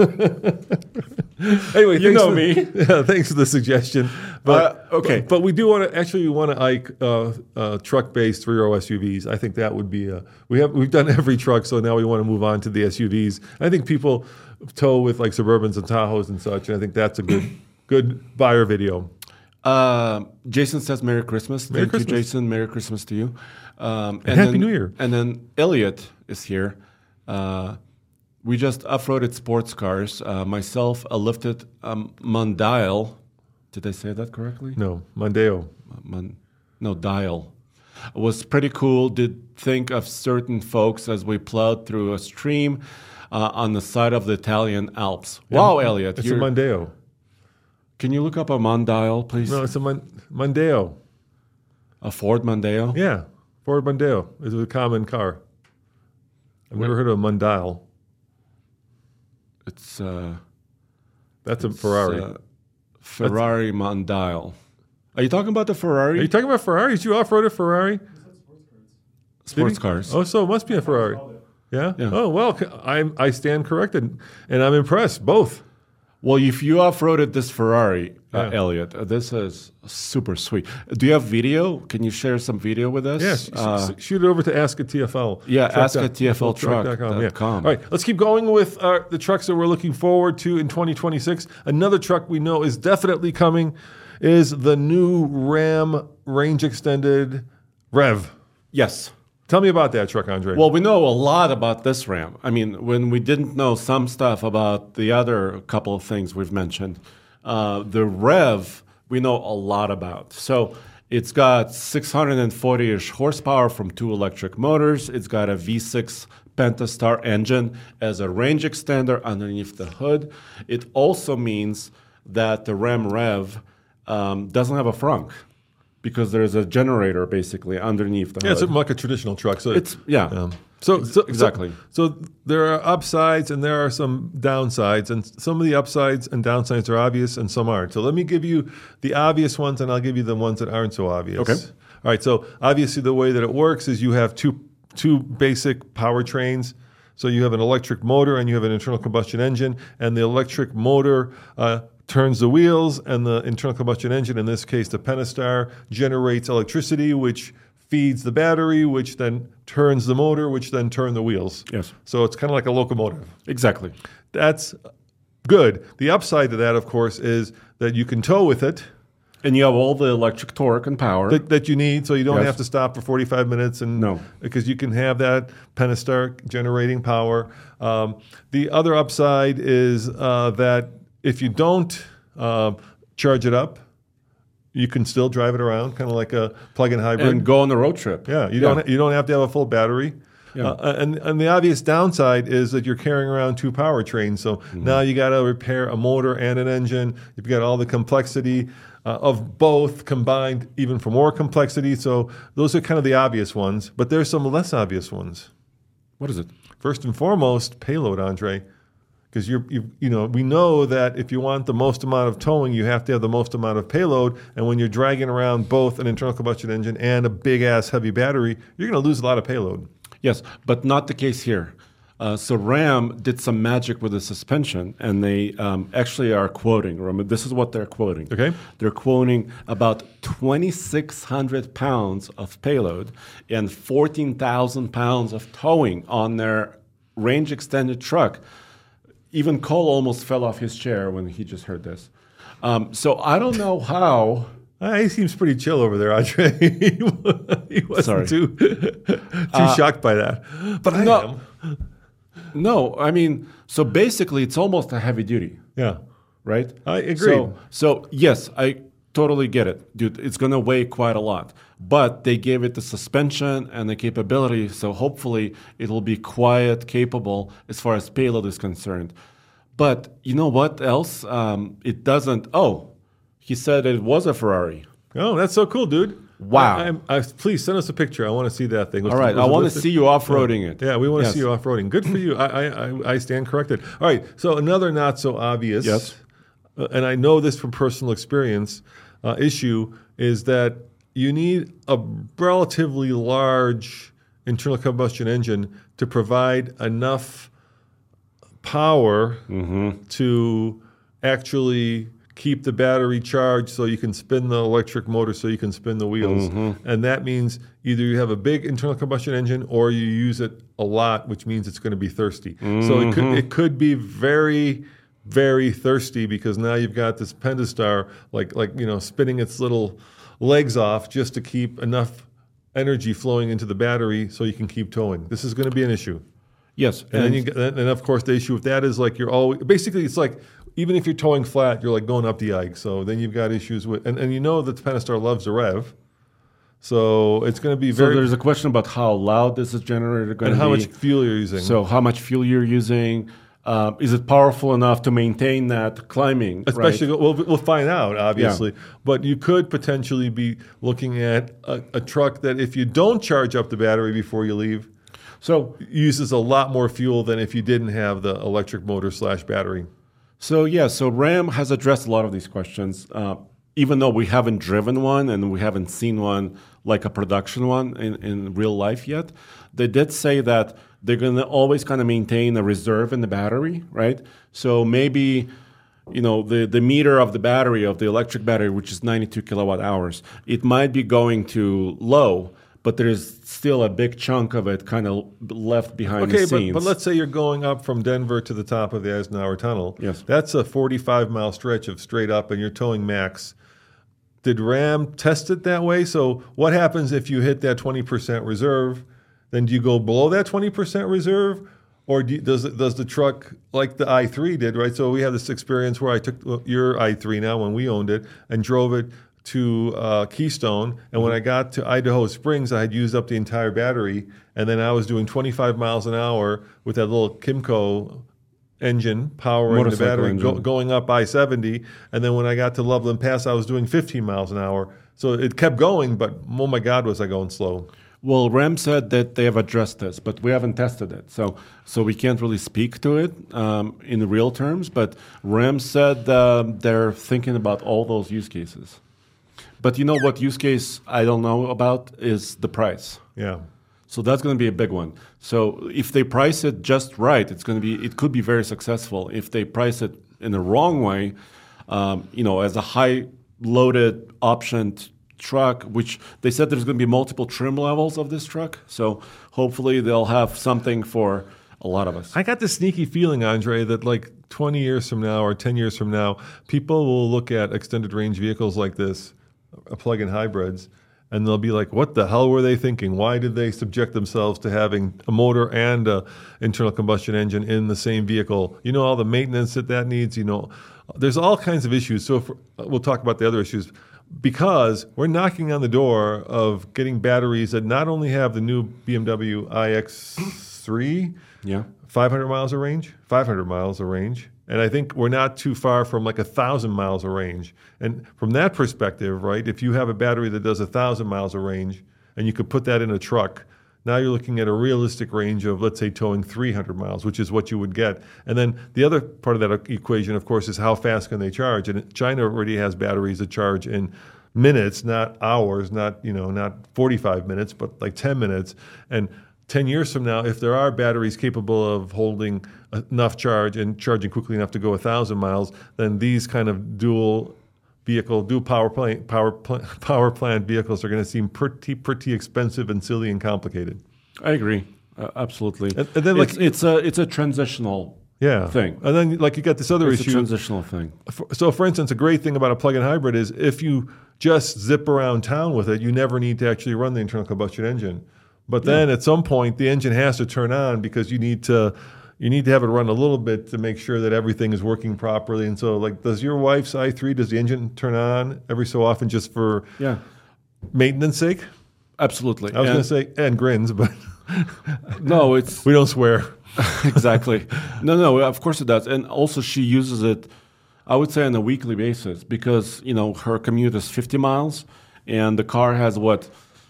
Anyway, You thanks know for, me. Yeah, thanks for the suggestion. But Uh, okay. but, but we do want to actually we want to Ike uh, uh, truck-based three-row S U Vs. I think that would be a, we have we've done every truck, so now we want to move on to the S U Vs. I think people tow with like Suburbans and Tahoes and such, and I think that's a good good buyer video. Uh, Jason says Merry Christmas. Merry Thank Christmas. you, Jason. Merry Christmas to you. Um, and Happy then, New Year. And then Elliot is here. Uh, we just off-roaded sports cars. Uh, myself, a lifted um, Mondial. Did I say that correctly? No, Mondeo. Mon- no, Dial. It was pretty cool. Did think of certain folks as we plowed through a stream uh, on the side of the Italian Alps. Wow, Elliot. It's a you're- Mondeo. Can you look up a Mondial, please? No, it's a Mon- Mondeo. A Ford Mondeo? Yeah, Ford Mondeo is a common car. I've never heard of a Mondial. It's uh, That's a Ferrari. uh, Ferrari Mondial. Are you talking about the Are Ferrari? you talking about Ferraris? You off-road a Ferrari? Sports Did he? cars. Oh, so it must be a Ferrari. Yeah? Yeah. Oh, well, I I stand corrected, and I'm impressed, both. Well, if you off-roaded this Ferrari, uh, Yeah. Elliot, uh, this is super sweet. Do you have video? Can you share some video with us? Yes, Uh, shoot it over to ask at T F L. Yeah, Truck ask dot- at T F L truck dot com, dot com. All right, let's keep going with uh, the trucks that we're looking forward to in twenty twenty-six. Another truck we know is definitely coming is the new Ram range extended Rev. yes. Tell me about that truck, Andre. Well, we know a lot about this Ram. I mean, when we didn't know some stuff about the other couple of things we've mentioned, uh, the Rev we know a lot about. So it's got six hundred forty-ish horsepower from two electric motors. It's got a V six Pentastar engine as a range extender underneath the hood. It also means that the Ram Rev um, doesn't have a frunk, because there's a generator basically underneath the yeah, hood. it's like a traditional truck. So It's- yeah. Um, so, so exactly. So, so there are upsides and there are some downsides, and some of the upsides and downsides are obvious, and some aren't. So let me give you the obvious ones, and I'll give you the ones that aren't so obvious. Okay. All right. So obviously, the way that it works is you have two two basic powertrains. So you have an electric motor and you have an internal combustion engine, and the electric motor uh, turns the wheels, and the internal combustion engine, in this case the Pentastar, generates electricity, which feeds the battery, which then turns the motor, which then turn the wheels. Yes. So it's kind of like a locomotive. Exactly. That's good. The upside to that, of course, is that you can tow with it, And you have all the electric torque and power. that, that you need, so you don't Yes. have to stop for forty-five minutes, and No. because you can have that Pentastar generating power. Um, the other upside is uh, that if you don't uh, charge it up, you can still drive it around, kind of like a plug-in hybrid. and go on a road trip. Yeah, you don't you don't have to have a full battery. Yeah. Uh, and and the obvious downside is that you're carrying around two powertrains. So Mm-hmm. now you got to repair a motor and an engine. You've got all the complexity uh, of both combined, even for more complexity. So those are kind of the obvious ones. But there's some less obvious ones. What is it? First and foremost, payload, Andre. Because you're, you, you know, we know that if you want the most amount of towing, you have to have the most amount of payload. And when you're dragging around both an internal combustion engine and a big ass heavy battery, you're going to lose a lot of payload. Yes, but not the case here. Uh, so Ram did some magic with the suspension, and they um, actually are quoting. Remember, this is what they're quoting. Okay. They're quoting about twenty-six hundred pounds of payload and fourteen thousand pounds of towing on their range extended truck. Even Cole almost fell off his chair when he just heard this. Um, so I don't know how. Uh, he seems pretty chill over there, Andre. he wasn't Sorry. too too shocked by that, but I no. am. No, I mean, so basically it's almost a heavy duty. Yeah, Right? I agree. So, so yes, I totally get it, dude. It's going to weigh quite a lot, but they gave it the suspension and the capability, so hopefully it'll be quiet, capable as far as payload is concerned. But you know what else? Um, it doesn't. Oh, he said it was a Ferrari. Oh, that's so cool, dude. Wow. I, I'm- I, please send us a picture. I want to see that thing. Was All it- right, was I it want to listed? see you off-roading it. Yeah, we want to Yes. see you off-roading. Good for you. I, I, I, I stand corrected. All right, so another not so obvious, Yes. uh, and I know this from personal experience, uh, issue is that you need a relatively large internal combustion engine to provide enough power to actually keep the battery charged so you can spin the electric motor so you can spin the wheels. And that means either you have a big internal combustion engine or you use it a lot, which means it's going to be thirsty. So it could it could be very, very thirsty because now you've got this Pentastar like like you know spinning its little legs off just to keep enough energy flowing into the battery so you can keep towing. This is going to be an issue. Yes, And, then you get, and of course the issue with that is like you're always basically it's like even if you're towing flat, you're like going up the Ike. So then you've got issues with and, and you know that the Pentastar loves the rev. So it's going to be so very there's a question about how loud is this generator going and to be. how much fuel you're using. So how much fuel you're using? Uh, is it powerful enough to maintain that climbing? Especially, right? we'll, we'll find out, obviously. But you could potentially be looking at a, a truck that, if you don't charge up the battery before you leave, So, uses a lot more fuel than if you didn't have the electric motor slash battery. so yeah. So Ram has addressed a lot of these questions, uh, even though we haven't driven one and we haven't seen one like a production one in, in real life yet. They did say that they're going to always kind of maintain a reserve in the battery, right? So maybe you know, the, the meter of the battery, of the electric battery, which is ninety-two kilowatt hours, it might be going to low, but there's still a big chunk of it kind of left behind okay, the scenes. but, but let's say you're going up from Denver to the top of the Eisenhower Tunnel. Yes. That's a forty-five mile stretch of straight up, and you're towing max. Did Ram test it that way? So what happens if you hit that twenty percent reserve? Then do you go below that twenty percent reserve? Or do you, does it, does the truck, like the i three did, right? So we have this experience where I took your i three now when we owned it and drove it to uh, Keystone. And when I got to Idaho Springs, I had used up the entire battery. And then I was doing twenty-five miles an hour with that little Kimco engine powering the Motorcycle battery, go, engine. going up I seventy. And then when I got to Loveland Pass, I was doing fifteen miles an hour. So it kept going, but oh my God, was I going slow. Well, Ram said that they have addressed this, but we haven't tested it. So so we can't really speak to it um, in real terms. But Ram said uh, they're thinking about all those use cases. But you know what use case I don't know about is the price. Yeah. So that's going to be a big one. So if they price it just right, it's going to be it could be very successful. If they price it in the wrong way, um, you know, as a high loaded optioned truck, which they said there's going to be multiple trim levels of this truck. So hopefully they'll have something for a lot of us. I got this sneaky feeling, Andre, that like twenty years from now or ten years from now, people will look at extended range vehicles like this, uh, plug-in hybrids, and they'll be like, what the hell were they thinking? Why did they subject themselves to having a motor and an internal combustion engine in the same vehicle? You know, all the maintenance that that needs, you know, there's all kinds of issues. So if, we'll talk about the other issues. Because we're knocking on the door of getting batteries that not only have the new B M W i X three, Yeah. five hundred miles of range, five hundred miles of range, and I think we're not too far from like one thousand miles of range. And from that perspective, right, if you have a battery that does one thousand miles of range and you could put that in a truck, now you're looking at a realistic range of, let's say, towing three hundred miles, which is what you would get. And then the other part of that equation, of course, is how fast can they charge? And China already has batteries that charge in minutes, not hours, not, you know, not forty-five minutes, but like ten minutes. And ten years from now, if there are batteries capable of holding enough charge and charging quickly enough to go one thousand miles, then these kind of dual vehicle, dual power plant, power plant, power plant vehicles are going to seem pretty, pretty expensive and silly and complicated. I agree, uh, absolutely. And, and then, like, it's, it's a it's a transitional yeah. thing. And then, like, you got this other It's issue. a transitional thing. For, so, for instance, a great thing about a plug-in hybrid is if you just zip around town with it, you never need to actually run the internal combustion engine. But then, yeah. at some point, the engine has to turn on because you need to. You need to have it run a little bit to make sure that everything is working properly. And so, like, does your wife's i three, does the engine turn on every so often just for yeah. maintenance sake? Absolutely. I was going to say, and grins, but no, it's we don't swear. Exactly. No, no, of course it does. And also she uses it, I would say, on a weekly basis because, you know, her commute is fifty miles and the car has what,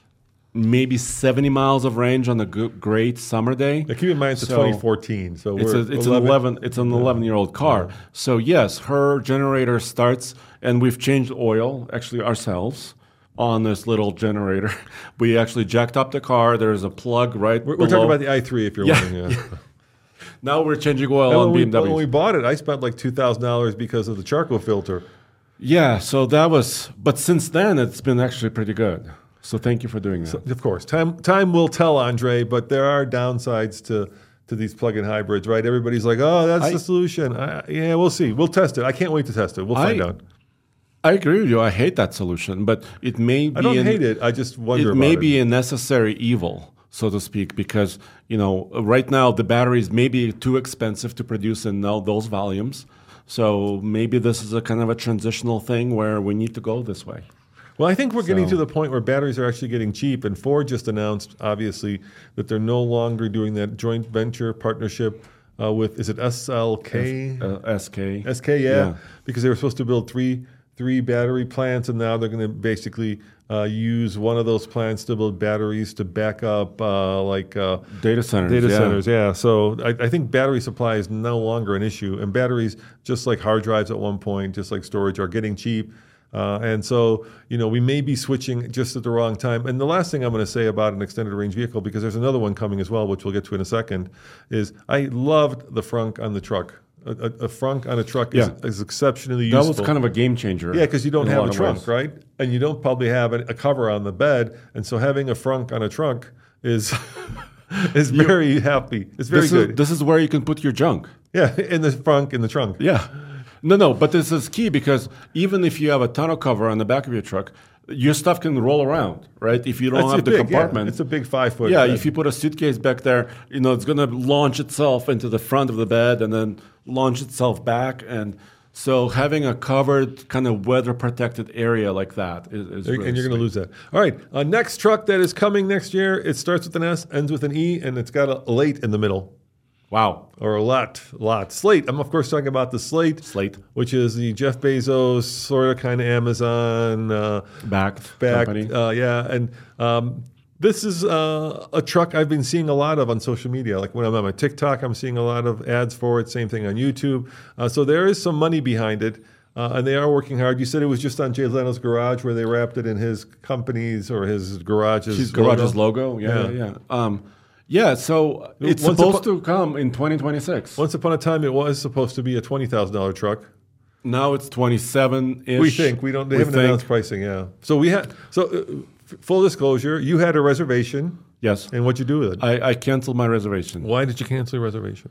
maybe seventy miles of range on a good, great summer day. Now, keep in mind it's so a twenty fourteen, so it's, we're a, it's eleven, an eleven. It's an eleven-year-old car. Yeah. So yes, her generator starts, and we've changed oil actually ourselves on this little generator. We actually jacked up the car. There's a plug right. We're, below. we're talking about the i three, if you're yeah. wondering. Yeah. Now we're changing oil and on when B we, M W. when we bought it, I spent like two thousand dollars because of the charcoal filter. Yeah, so that was. But since then, it's been actually pretty good. So thank you for doing that. So, of course, time time will tell, Andre. But there are downsides to to these plug-in hybrids, right? Everybody's like, "Oh, that's I, the solution." I, yeah, we'll see. We'll test it. I can't wait to test it. We'll find I, out. I agree with you. I hate that solution, but it may be. I don't an, hate it. I just wonder. It about may it. be a necessary evil, so to speak, because you know right now the batteries may be too expensive to produce in those volumes. So maybe this is a kind of a transitional thing where we need to go this way. Well, I think we're so. getting to the point where batteries are actually getting cheap, and Ford just announced, obviously, that they're no longer doing that joint venture partnership uh, with, is it S L K? S, uh, S K. S K, yeah, yeah, because they were supposed to build three three battery plants, and now they're going to basically uh, use one of those plants to build batteries to back up uh, like uh, data centers. Data yeah. centers, yeah. So I, I think battery supply is no longer an issue, and batteries, just like hard drives at one point, just like storage, are getting cheap. Uh, and so, you know, we may be switching just at the wrong time. And the last thing I'm going to say about an extended range vehicle, because there's another one coming as well, which we'll get to in a second, is I loved the frunk on the truck. A, a, a frunk on a truck Yeah. is, is exceptionally That useful. was kind of a game changer. Yeah, because you don't in have lot a of trunk, ways. right? And you don't probably have a, a cover on the bed, and so having a frunk on a trunk is is very happy. It's very This good. is, this is where you can put your junk. yeah, in the frunk, in the trunk. Yeah. No, no, but this is key because even if you have a tonneau cover on the back of your truck, your stuff can roll around, right? If you don't It's have a the big, compartment. Yeah, it's a big five foot. Yeah, bed. if you put a suitcase back there, you know, it's going to launch itself into the front of the bed and then launch itself back. And so having a covered, kind of weather protected area like that is, is really and you're going to sweet. lose that. All right, uh, next truck that is coming next year. It starts with an S, ends with an E, and it's got a late in the middle. Wow. Or a lot, lot. Slate. I'm, of course, talking about the Slate. Slate. Which is the Jeff Bezos, sort of kind of Amazon uh, Backed backed. company. Uh, yeah. And um, this is uh, a truck I've been seeing a lot of on social media. Like when I'm on my TikTok, I'm seeing a lot of ads for it. Same thing on YouTube. Uh, so there is some money behind it. Uh, and they are working hard. You said it was just on Jay Leno's garage where they wrapped it in his company's or his garage's His garage's logo. logo. Yeah, Yeah. yeah. yeah. Um, yeah, so it's Once supposed upon- to come in twenty twenty-six. Once upon a time, it was supposed to be a twenty thousand dollars truck. Now it's twenty-seven-ish. We think we don't. They We haven't think. announced pricing. Yeah. So we had. So uh, f- full disclosure, you had a reservation, Yes. and what'd you do with it? I, I canceled my reservation. Why did you cancel your reservation?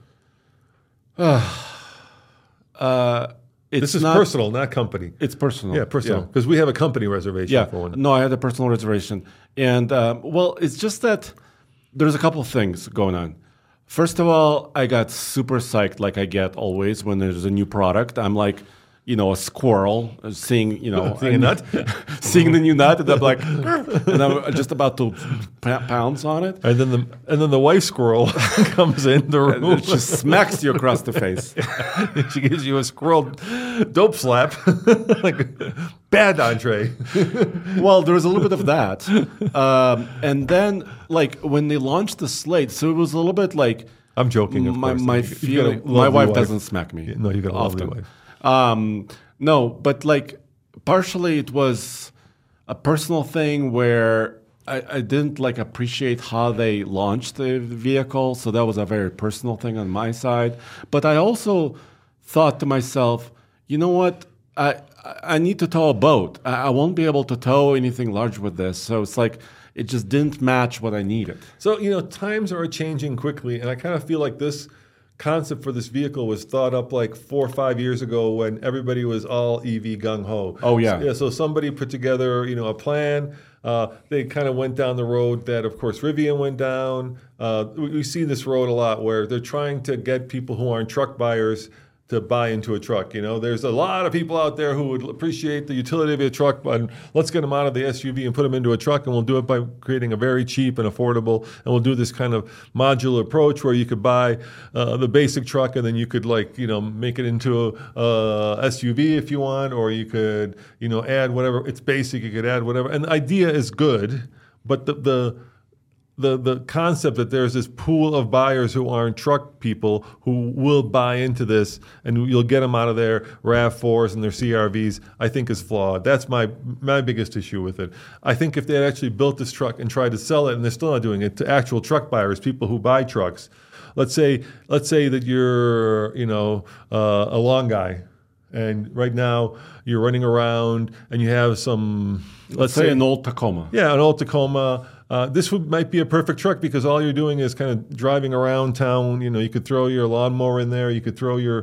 Uh, it's This is not, personal, not company. It's personal. Yeah, personal. Yeah. Because we have a company reservation Yeah. for one. No, I had a personal reservation. And, um, well, it's just that there's a couple of things going on. First of all, I got super psyched like I get always when there's a new product. I'm like, you know, a squirrel uh, seeing, you know, Seeing a nut? seeing the new nut, and I'm like, and I'm just about to p- pounce on it. And then the and then the wife squirrel comes in the And room. it just smacks you across the face. She gives you a squirrel dope slap, like bad entree. Well, there was a little bit of that. Um, and then, like, when they launched the Slate, so it was a little bit like, I'm joking. Of my course. my You- you've got a feeling. lovely My wife, doesn't smack me. No, you got a lovely often. wife. Um, no, but like partially it was a personal thing where I, I didn't like appreciate how they launched the vehicle, so that was a very personal thing on my side. But I also thought to myself, you know what? I I need to tow a boat. I, I won't be able to tow anything large with this, so it's like it just didn't match what I needed. So, you know, times are changing quickly, and I kind of feel like this concept for this vehicle was thought up like four or five years ago when everybody was all E V gung-ho. Oh, yeah. So, yeah, so somebody put together, you know, a plan. Uh, they kind of went down the road that, of course, Rivian went down. Uh, we, we see this road a lot where they're trying to get people who aren't truck buyers to buy into a truck. You know, there's a lot of people out there who would appreciate the utility of a truck, but let's get them out of the S U V and put them into a truck, and we'll do it by creating a very cheap and affordable, and we'll do this kind of modular approach where you could buy uh, the basic truck and then you could, like, you know, make it into a, a S U V if you want, or you could, you know, add whatever. It's basic, you could add whatever. And the idea is good, but the the The the concept that there's this pool of buyers who aren't truck people who will buy into this, and you'll get them out of their RAV fours and their C R Vs, I think is flawed. That's my my biggest issue with it. I think if they had actually built this truck and tried to sell it, and they're still not doing it, to actual truck buyers, people who buy trucks, let's say let's say that you're, you know, uh, a long guy, and right now you're running around and you have some, let's, Let's say an old Tacoma. yeah, an old Tacoma. Uh, this would might be a perfect truck because all you're doing is kind of driving around town. You know, you could throw your lawnmower in there. You could throw your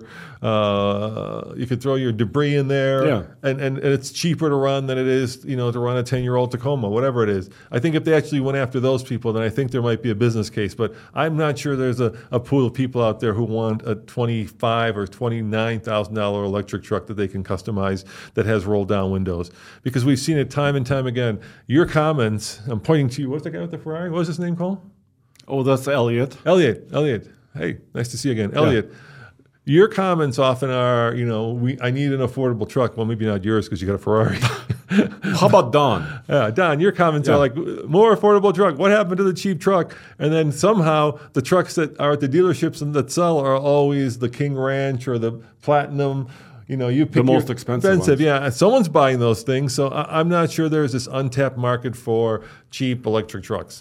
uh, you could throw your debris in there. Yeah. And, and and it's cheaper to run than it is, you know, to run a ten-year-old Tacoma, whatever it is. I think if they actually went after those people, then I think there might be a business case. But I'm not sure there's a, a pool of people out there who want a twenty-five or twenty-nine thousand dollar electric truck that they can customize that has roll-down windows, because we've seen it time and time again. Your comments, I'm pointing to you. What's the guy with the Ferrari? What was his name called? Oh, that's Elliot. Elliot. Elliot. Hey, nice to see you again. Elliot, your comments often are, you know, we I need an affordable truck. Well, maybe not yours because you got a Ferrari. How about Don? Yeah, Don, your comments Yeah. are like, more affordable truck. What happened to the cheap truck? And then somehow the trucks that are at the dealerships and that sell are always the King Ranch or the Platinum. You know, you pick The most your expensive expensive. ones. Yeah, and someone's buying those things. So I, I'm not sure there's this untapped market for cheap electric trucks.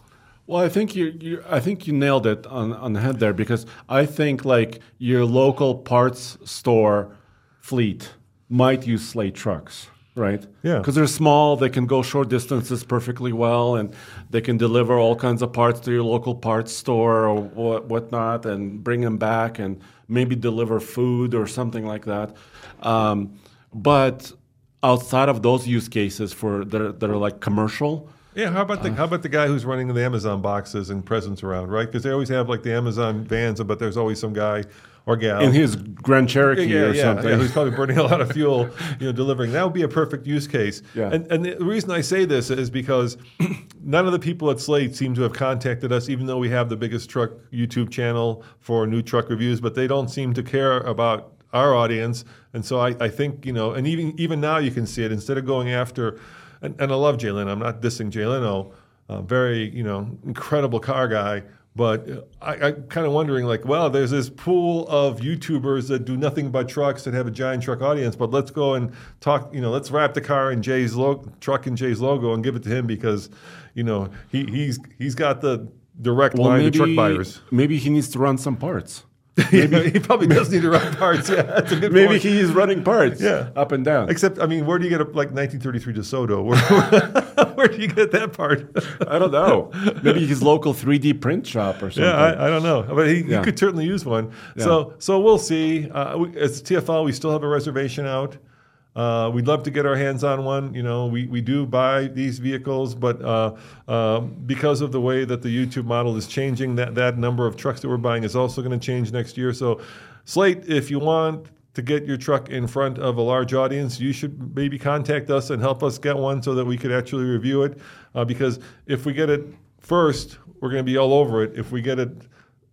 Well, I think you, you I think you nailed it on, on the head there, because I think like your local parts store fleet might use Slate trucks, right? Yeah. Because they're small, they can go short distances perfectly well, and they can deliver all kinds of parts to your local parts store or what whatnot, and bring them back, and maybe deliver food or something like that. Um, but outside of those use cases for that are, that are like commercial. Yeah, how about the how about the guy who's running the Amazon boxes and presents around, right? Because they always have like the Amazon vans, but there's always some guy or gal In his Grand Cherokee yeah, or yeah, something. yeah, who's probably burning a lot of fuel, you know, delivering. That would be a perfect use case. Yeah. And and the reason I say this is because none of the people at Slate seem to have contacted us, even though we have the biggest truck YouTube channel for new truck reviews, but they don't seem to care about our audience. And so I, I think, you know, and even even now you can see it, instead of going after. And, and I love Jay Leno. I'm not dissing Jay Leno. Uh, very, you know, incredible car guy. But I, I'm kind of wondering, like, well, there's this pool of YouTubers that do nothing but trucks that have a giant truck audience. But let's go and talk, you know, let's wrap the car in Jay's lo- truck in Jay's logo and give it to him because, you know, he, he's he's got the direct Well, line maybe, to truck buyers. maybe he needs to run some parts. Maybe he probably does need to run parts. Yeah, that's a good Maybe point. he is running parts Yeah. up and down. Except, I mean, where do you get a like nineteen thirty-three DeSoto? Where, where do you get that part? I don't know. Maybe his local three D print shop or something. Yeah, I, I don't know, but he, Yeah. he could certainly use one. Yeah. So, so we'll see. Uh, we, as T F L, we still have a reservation out. Uh, we'd love to get our hands on one. You know, we, we do buy these vehicles, but uh, uh, because of the way that the YouTube model is changing, that that number of trucks that we're buying is also going to change next year. So, Slate, if you want to get your truck in front of a large audience, you should maybe contact us and help us get one so that we could actually review it. Uh, because if we get it first, we're going to be all over it. If we get it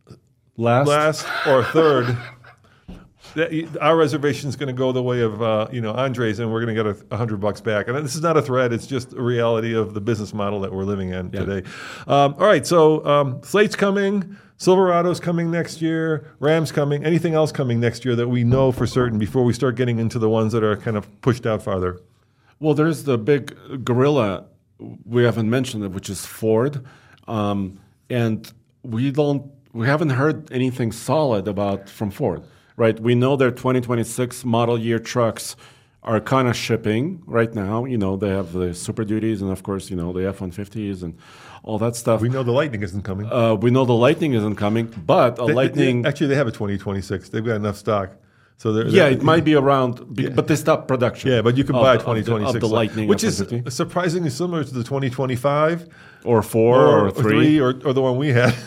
Last, last or third, that, our reservation is going to go the way of uh, you know Andres, and we're going to get a, a hundred bucks back. And this is not a threat; it's just a reality of the business model that we're living in Yeah. today. Um, all right, so um, Slate's coming, Silverado's coming next year, Ram's coming. Anything else coming next year that we know for certain before we start getting into the ones that are kind of pushed out farther? Well, there's the big gorilla we haven't mentioned, it, which is Ford, um, and we don't, we haven't heard anything solid about from Ford. Right, we know their twenty twenty-six model year trucks are kind of shipping right now. You know, they have the Super Duties and, of course, you know, the F one fifties and all that stuff. We know the Lightning isn't coming. Uh, we know the Lightning isn't coming, but a They- Lightning. they- actually, they have a twenty twenty-six. They've got enough stock. So they're, yeah, they're- it might be around, be- but they stopped production. Yeah, but you can of buy a the- twenty twenty-six, of the, of the like- Lightning, which F is one fifty. surprisingly similar to the twenty twenty-five or four or, or three, or, or the one we had.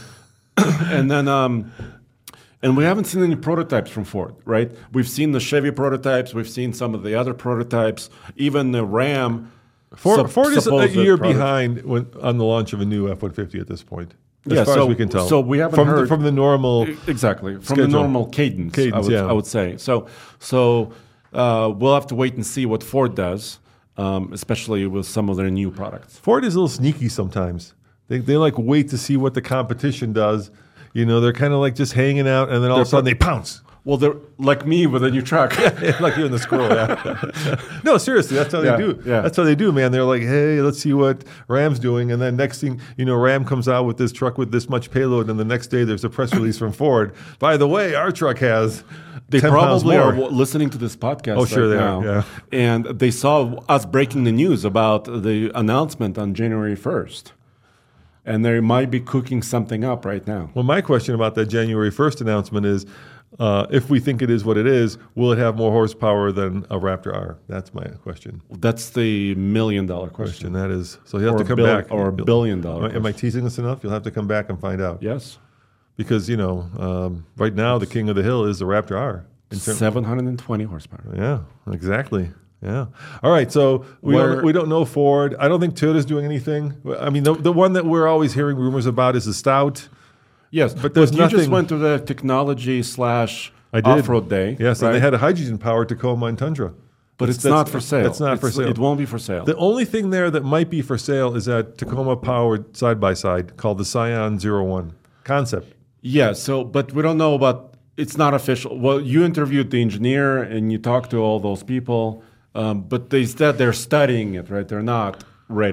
and then. Um, And we haven't seen any prototypes from Ford, right? We've seen the Chevy prototypes. We've seen some of the other prototypes. Even the Ram. Ford, sup- Ford is a supposed year product- behind when, on the launch of a new F one fifty at this point, as Yeah, far so- as we can tell. so we haven't from the, heard- from the normal. Exactly. From schedule. the normal cadence, I, Cadence, would, yeah. I would say. So, so uh, we'll have to wait and see what Ford does, um, especially with some of their new products. Ford is a little sneaky sometimes. They they like wait to see what the competition does. You know, they're kind of like just hanging out, and then all of a sudden they pounce. Well, they're like me with a new truck. Like you in the squirrel. Yeah. No, seriously, that's how Yeah, they do. yeah. That's how they do, man. They're like, hey, let's see what Ram's doing, and then next thing, you know, Ram comes out with this truck with this much payload, and the next day there's a press release from Ford. By the way, our truck has. They ten pounds probably more. are w- listening to this podcast. Oh, sure right they are, now, yeah. And they saw us breaking the news about the announcement on January first, and they might be cooking something up right now. Well, my question about that January first announcement is, uh, if we think it is what it is, will it have more horsepower than a Raptor R? That's my question. That's the million dollar question. Question that is. So you have Or to a come bill- back. or a billion dollar Am I- Am I teasing this enough? You'll have to come back and find out. Yes, Because you know, um, right now the king of the hill is the Raptor R. in term- seven hundred twenty horsepower. Yeah, exactly. Yeah. All right. So we Where- don't we don't know Ford. I don't think Toyota's doing anything. I mean, the the one that we're always hearing rumors about is the Stout. Yes, But there's you just nothing- went to the technology slash I did. off-road day. Yes, right? and they had a hydrogen powered Tacoma and Tundra. but That's- it's that's- not for sale. That's not for It's- sale. It won't be for sale. The only thing there that might be for sale is that Tacoma powered side by side called the Scion zero one concept. Yeah, so, but we don't know about, it's not official. Well, you interviewed the engineer and you talked to all those people, um, but they said they're studying it, right? They're not ready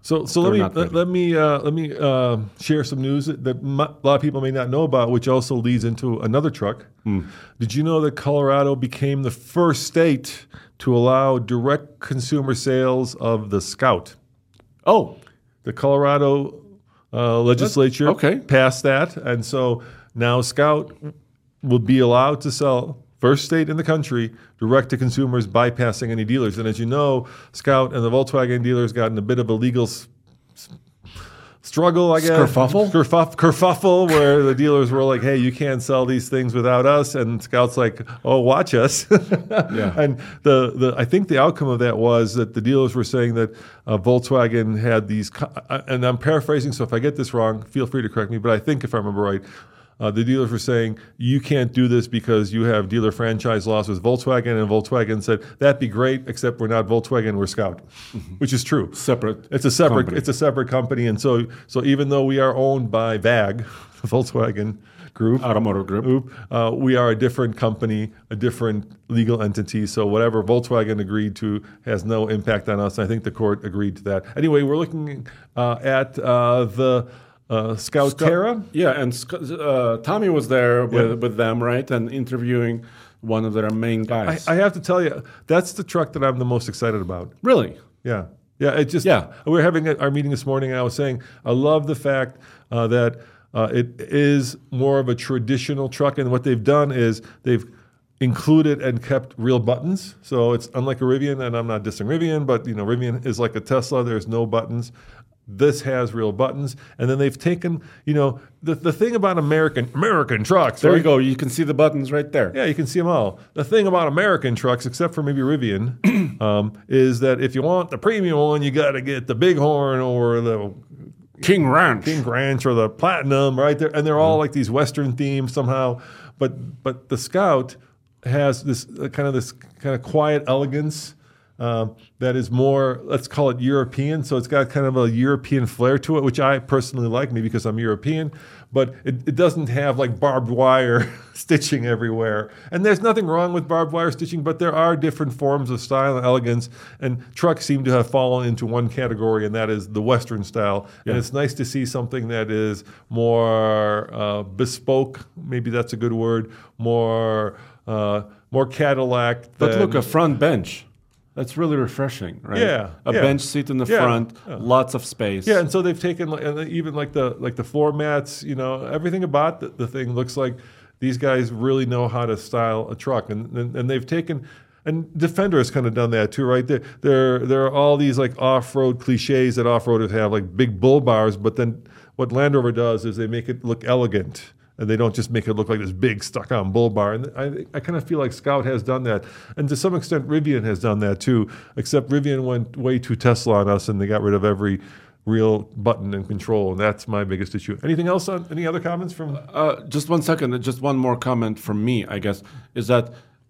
So, so let me let, let me uh, let me uh, share some news that, that m- a lot of people may not know about, which also leads into another truck. Mm. Did you know that Colorado became the first state to allow direct consumer sales of the Scout? Oh, the Colorado uh, legislature okay. passed that, and so now Scout will be allowed to sell. First state in the country, direct to consumers, bypassing any dealers. And as you know, Scout and the Volkswagen dealers got in a bit of a legal s- s- struggle, I guess. Kerfuffle? Kerfuff- kerfuffle, where the dealers were like, hey, you can't sell these things without us. And Scout's like, oh, watch us. yeah. And the, the I think the outcome of that was that the dealers were saying that uh, Volkswagen had these, co- and I'm paraphrasing, so if I get this wrong, feel free to correct me, but I think if I remember right, Uh, the dealers were saying, you can't do this because you have dealer franchise laws with Volkswagen, and Volkswagen said, that'd be great, except we're not Volkswagen, we're Scout, mm-hmm. which is true. Separate It's a separate company. It's a separate company, and so so even though we are owned by V A G, the Volkswagen Group, Automotive Group, group uh, we are a different company, a different legal entity, so whatever Volkswagen agreed to has no impact on us. I think the court agreed to that. Anyway, we're looking uh, at uh, the Uh, Scout Sc- Terra? Yeah, and uh, Tommy was there with, Yeah. with them, right? And interviewing one of their main guys. I, I have to tell you, that's the truck that I'm the most excited about. Really? Yeah. Yeah, it just, Yeah. we were having a, our meeting this morning, and I was saying, I love the fact uh, that uh, it is more of a traditional truck, and what they've done is they've included and kept real buttons. So it's unlike a Rivian, and I'm not dissing Rivian, but you know, Rivian is like a Tesla, there's no buttons. This has real buttons, and then they've taken, you know, the the thing about American American trucks. There right? you go. You can see the buttons right there. Yeah, you can see them all. The thing about American trucks, except for maybe Rivian, um, is that if you want the premium one, you got to get the Bighorn or the King Ranch. King Ranch or the Platinum, right there, and they're all like these Western themes somehow. But but the Scout has this uh, kind of this kind of quiet elegance. Um, that is more, let's call it European. So it's got kind of a European flair to it, which I personally like, maybe because I'm European. But it, it doesn't have like barbed wire stitching everywhere. And there's nothing wrong with barbed wire stitching, but there are different forms of style and elegance. And trucks seem to have fallen into one category, and that is the Western style. Yeah. And it's nice to see something that is more uh, bespoke, maybe that's a good word, more, uh, more Cadillac. But than, look, a front bench. That's really refreshing, right? Yeah, a yeah. bench seat in the Yeah, front, yeah. lots of space. Yeah, and so they've taken like, and even like the like the floor mats, you know, everything about the, the thing looks like these guys really know how to style a truck, and and, and they've taken. And Defender has kind of done that too, right? There, there, there are all these like off-road cliches that off-roaders have, like big bull bars. But then what Land Rover does is they make it look elegant, and they don't just make it look like this big stuck-on bull bar. And I, I kind of feel like Scout has done that, and to some extent Rivian has done that too. Except Rivian went way too Tesla on us, and they got rid of every real button and control, and that's my biggest issue. Anything else on any other comments from? Uh, just one second, just one more comment from me, I guess, is that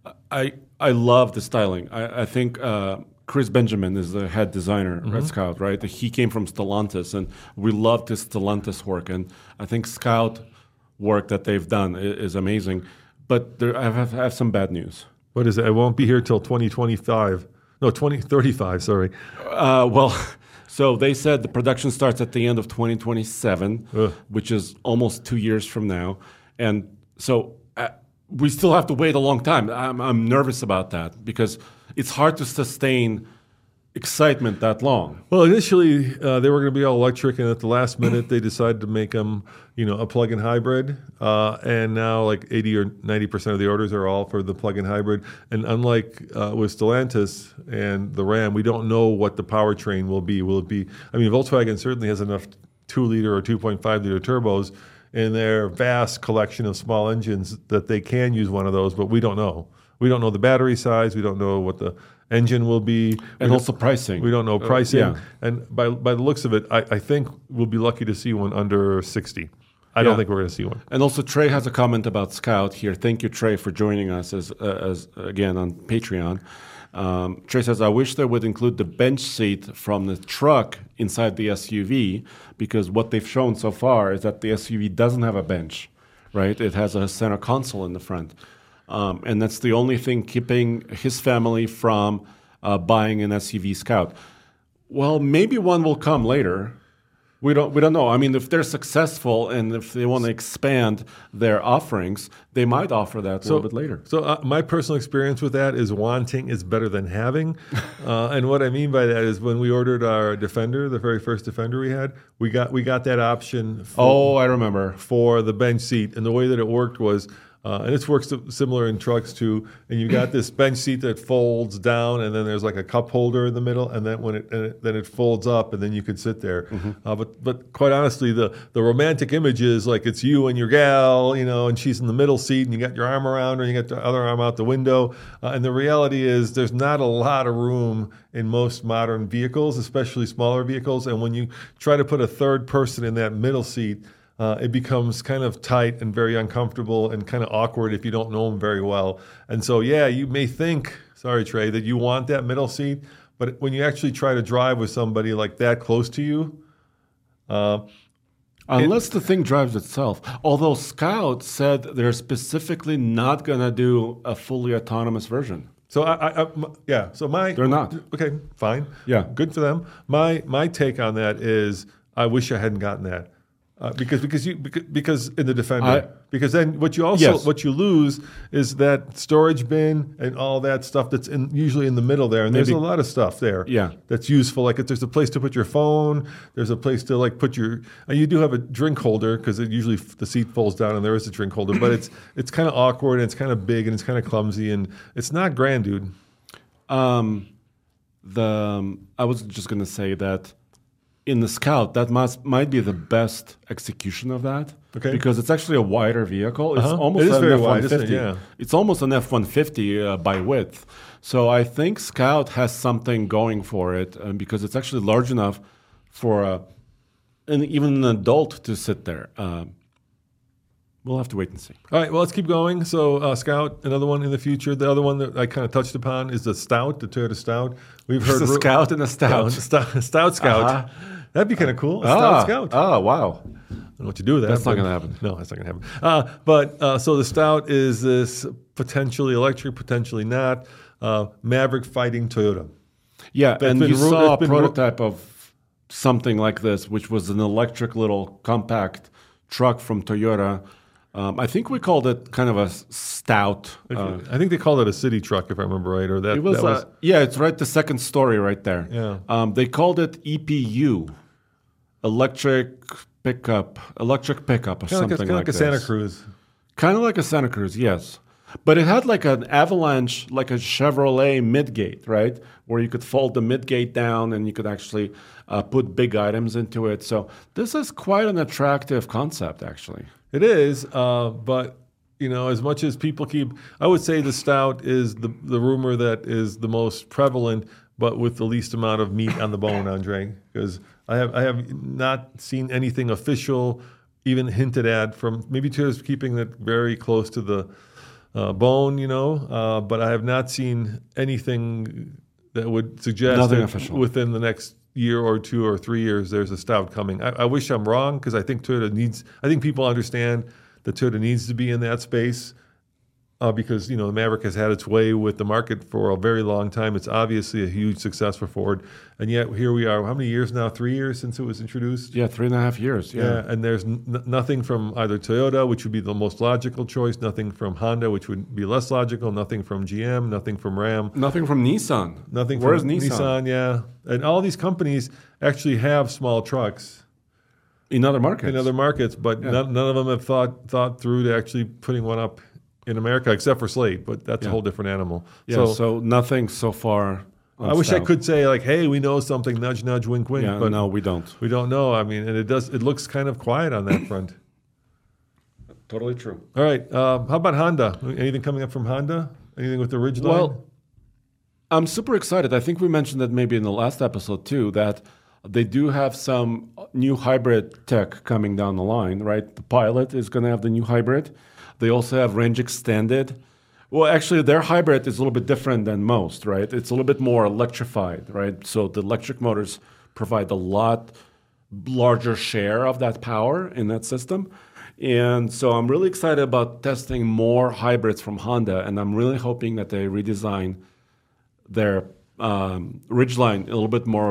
I I love the styling. I, I think uh, Chris Benjamin is the head designer mm-hmm. at Scout, right? He came from Stellantis, and we love this Stellantis work, and I think Scout work that they've done is amazing. But there, I have, I have some bad news. What is it? I won't be here till twenty twenty-five. No, twenty thirty-five, sorry. Uh, well, so they said the production starts at the end of twenty twenty-seven, Ugh. which is almost two years from now. And so uh, we still have to wait a long time. I'm, I'm nervous about that because it's hard to sustain excitement that long. Well, initially uh, they were going to be all electric, and at the last minute they decided to make them, you know, a plug-in hybrid. Uh, and now, like eighty or ninety percent of the orders are all for the plug-in hybrid. And unlike uh, with Stellantis and the Ram, we don't know what the powertrain will be. Will it be? I mean, Volkswagen certainly has enough two-liter or two point five liter turbos in their vast collection of small engines that they can use one of those, but we don't know. We don't know the battery size. We don't know what the engine will be. And also pricing. We don't know pricing. Uh, yeah. And by by the looks of it, I, I think we'll be lucky to see one under sixty. I yeah. don't think we're going to see one. And also Trey has a comment about Scout here. Thank you, Trey, for joining us as uh, as again on Patreon. Um, Trey says, I wish they would include the bench seat from the truck inside the S U V, because what they've shown so far is that the S U V doesn't have a bench, right? It has a center console in the front. Um, and that's the only thing keeping his family from uh, buying an S U V Scout. Well, maybe one will come later. We don't we don't know. I mean, if they're successful and if they want to expand their offerings, they might offer that a So- little bit later. So uh, my personal experience with that is wanting is better than having, uh, and what I mean by that is when we ordered our Defender, the very first Defender we had, we got we got that option. For, Oh, I remember. for the bench seat, and the way that it worked was, uh, and this works similar in trucks too. And you got this bench seat that folds down, and then there's like a cup holder in the middle, and then when it, and it then it folds up, and then you can sit there. Mm-hmm. Uh, but but quite honestly, the the romantic image is like it's you and your gal, you know, and she's in the middle seat, and you got your arm around her, and you got the other arm out the window. Uh, and the reality is, there's not a lot of room in most modern vehicles, especially smaller vehicles. And when you try to put a third person in that middle seat, uh, it becomes kind of tight and very uncomfortable and kind of awkward if you don't know them very well. And so, yeah, you may think, sorry, Trey, that you want that middle seat, but when you actually try to drive with somebody like that close to you, uh, Unless the thing drives itself. Although Scout said they're specifically not going to do a fully autonomous version. so I, I, I m- yeah, so my They're not. okay, fine, Yeah. good for them. My my take on that is, I wish I hadn't gotten that. Uh, because because you because, because in the Defender I- because then what you also Yes. what you lose is that storage bin and all that stuff that's in, usually in the middle there, and there's Maybe- a lot of stuff there Yeah. that's useful. Like if there's a place to put your phone, there's a place to like put your and you do have a drink holder because it usually f- the seat folds down and there is a drink holder, but it's it's kind of awkward and it's kind of big and it's kind of clumsy and it's not grand, dude. Um, the um, I was just going to say that in the Scout, that must might be the best execution of that. Okay. Because it's actually a wider vehicle. It's Uh-huh. almost It is an very F wide, one isn't fifty. it? Yeah. It's almost an F one fifty uh, by width. So I think Scout has something going for it uh, because it's actually large enough for a, an, even an adult to sit there. Um, we'll have to wait and see. All right, well, let's keep going. So, uh, Scout, another one in the future. The other one that I kind of touched upon is the Stout, the Toyota Stout. We've heard There's a ru- Scout and a Stout. Yeah, Stout, Stout Scout. Uh-huh. That'd be kind of cool. A Ah, Stout Scout. Oh, wow. I don't know what you do with that. That's not but- gonna happen. No, that's not going to happen. Uh, but uh, so the Stout is this potentially electric, potentially not, uh, Maverick fighting Toyota. Yeah, and been you ru- saw a it's been ru- prototype of something like this, which was an electric little compact truck from Toyota. Um, I think we called it kind of a s- stout. Uh, I think they called it a city truck, if I remember right. Or that, it was, that was uh, yeah, it's right. The second story right there. Yeah. Um, they called it E P U, electric pickup, electric pickup, or kind of like, a- something kinda like, like a Santa this. Cruz. Kind of like a Santa Cruz, yes. But it had like an Avalanche, like a Chevrolet midgate, right? Where you could fold the midgate down and you could actually uh, put big items into it. So this is quite an attractive concept, actually. It is, uh, but you know, as much as people keep, I would say the Stout is the the rumor that is the most prevalent, but with the least amount of meat on the bone, Andre. Because I have I have not seen anything official, even hinted at from maybe Toyota's keeping it very close to the uh, bone, you know. Uh, but I have not seen anything that would suggest Nothing that official. within the next year or two or three years there's a Stout coming. I, I wish I'm wrong because I think Toyota needs. I think people understand that Toyota needs to be in that space uh, because you know the Maverick has had its way with the market for a very long time. It's obviously a huge success for Ford, and yet here we are. How many years now? Three years since it was introduced. Yeah, three and a half years. Yeah. Yeah, and there's n- nothing from either Toyota, which would be the most logical choice, nothing from Honda, which would be less logical, nothing from G M, nothing from Ram, Nothing from Nissan. nothing Where's from Nissan? yeah. And all these companies actually have small trucks In other markets. in other markets, but Yeah. none, none of them have thought thought through to actually putting one up in America, except for Slate, but that's a Yeah. whole different animal. Yeah, so, so, nothing so far. on I wish I Stout. could say like, hey, we know something, nudge, nudge, wink, wink, Yeah, but no, we don't. we don't know. I mean, and it does. It looks kind of quiet on that front. Totally true. All right. Um, how about Honda? Anything coming up from Honda? Anything with the Ridge line? Well, I'm super excited. I think we mentioned that maybe in the last episode too, that they do have some new hybrid tech coming down the line, right? The Pilot is going to have the new hybrid. They also have range extended. Well, actually, their hybrid is a little bit different than most, right? It's a little bit more electrified, right? So the electric motors provide a lot larger share of that power in that system. And so I'm really excited about testing more hybrids from Honda, and I'm really hoping that they redesign their um, Ridgeline a little bit more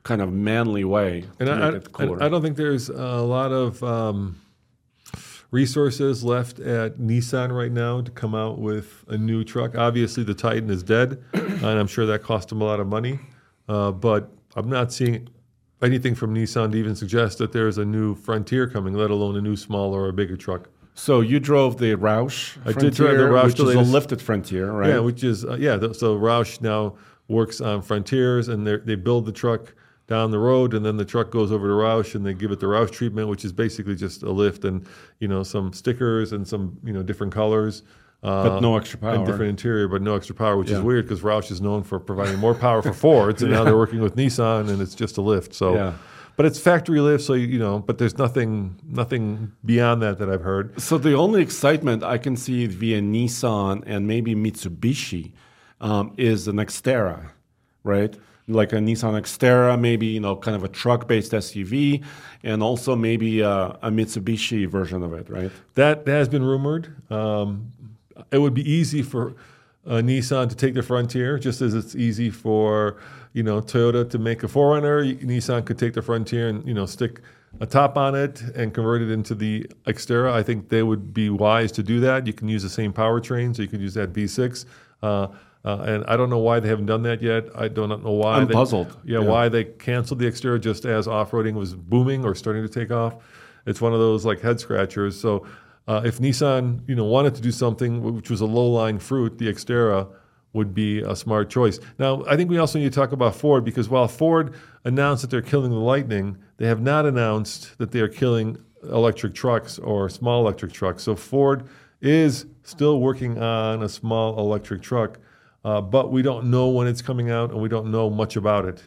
kind of manly way And to I, make I, it cooler. and I don't think there's a lot of um, resources left at Nissan right now to come out with a new truck. Obviously, the Titan is dead, and I'm sure that cost them a lot of money. Uh, but I'm not seeing anything from Nissan to even suggest that there's a new Frontier coming, let alone a new smaller or bigger truck. So you drove the Roush I Frontier, did drive the Roush, which the is a latest- lifted Frontier, right? Yeah, which is uh, yeah. Th- so Roush now works on Frontiers, and they they build the truck down the road, and then the truck goes over to Roush, and they give it the Roush treatment, which is basically just a lift and you know some stickers and some you know different colors. Uh, But no extra power. And different interior, but no extra power, which Yeah. is weird because Roush is known for providing more power for Fords, and now they're working with Nissan, and it's just a lift. So, Yeah. but it's factory lift, so you know. But there's nothing, nothing beyond that that I've heard. So the only excitement I can see via Nissan and maybe Mitsubishi um, is an Xterra, right? Like a Nissan Xterra, maybe you know, kind of a truck-based S U V, and also maybe a, a Mitsubishi version of it, right? That has been rumored. Um, it would be easy for uh, Nissan to take the Frontier, just as it's easy for you know Toyota to make a four runner. Nissan could take the Frontier and you know stick a top on it and convert it into the Xterra. I think they would be wise to do that. You can use the same powertrain, so you could use that V six. Uh, uh, and I don't know why they haven't done that yet. I don't know why. I'm they, puzzled. Yeah, Yeah. why they canceled the Xterra just as off-roading was booming or starting to take off. It's one of those like head scratchers. So uh, if Nissan, you know, wanted to do something which was a low-lying fruit, the Xterra would be a smart choice. Now, I think we also need to talk about Ford because while Ford announced that they're killing the Lightning, they have not announced that they are killing electric trucks or small electric trucks. So Ford is still working on a small electric truck, uh, but we don't know when it's coming out and we don't know much about it.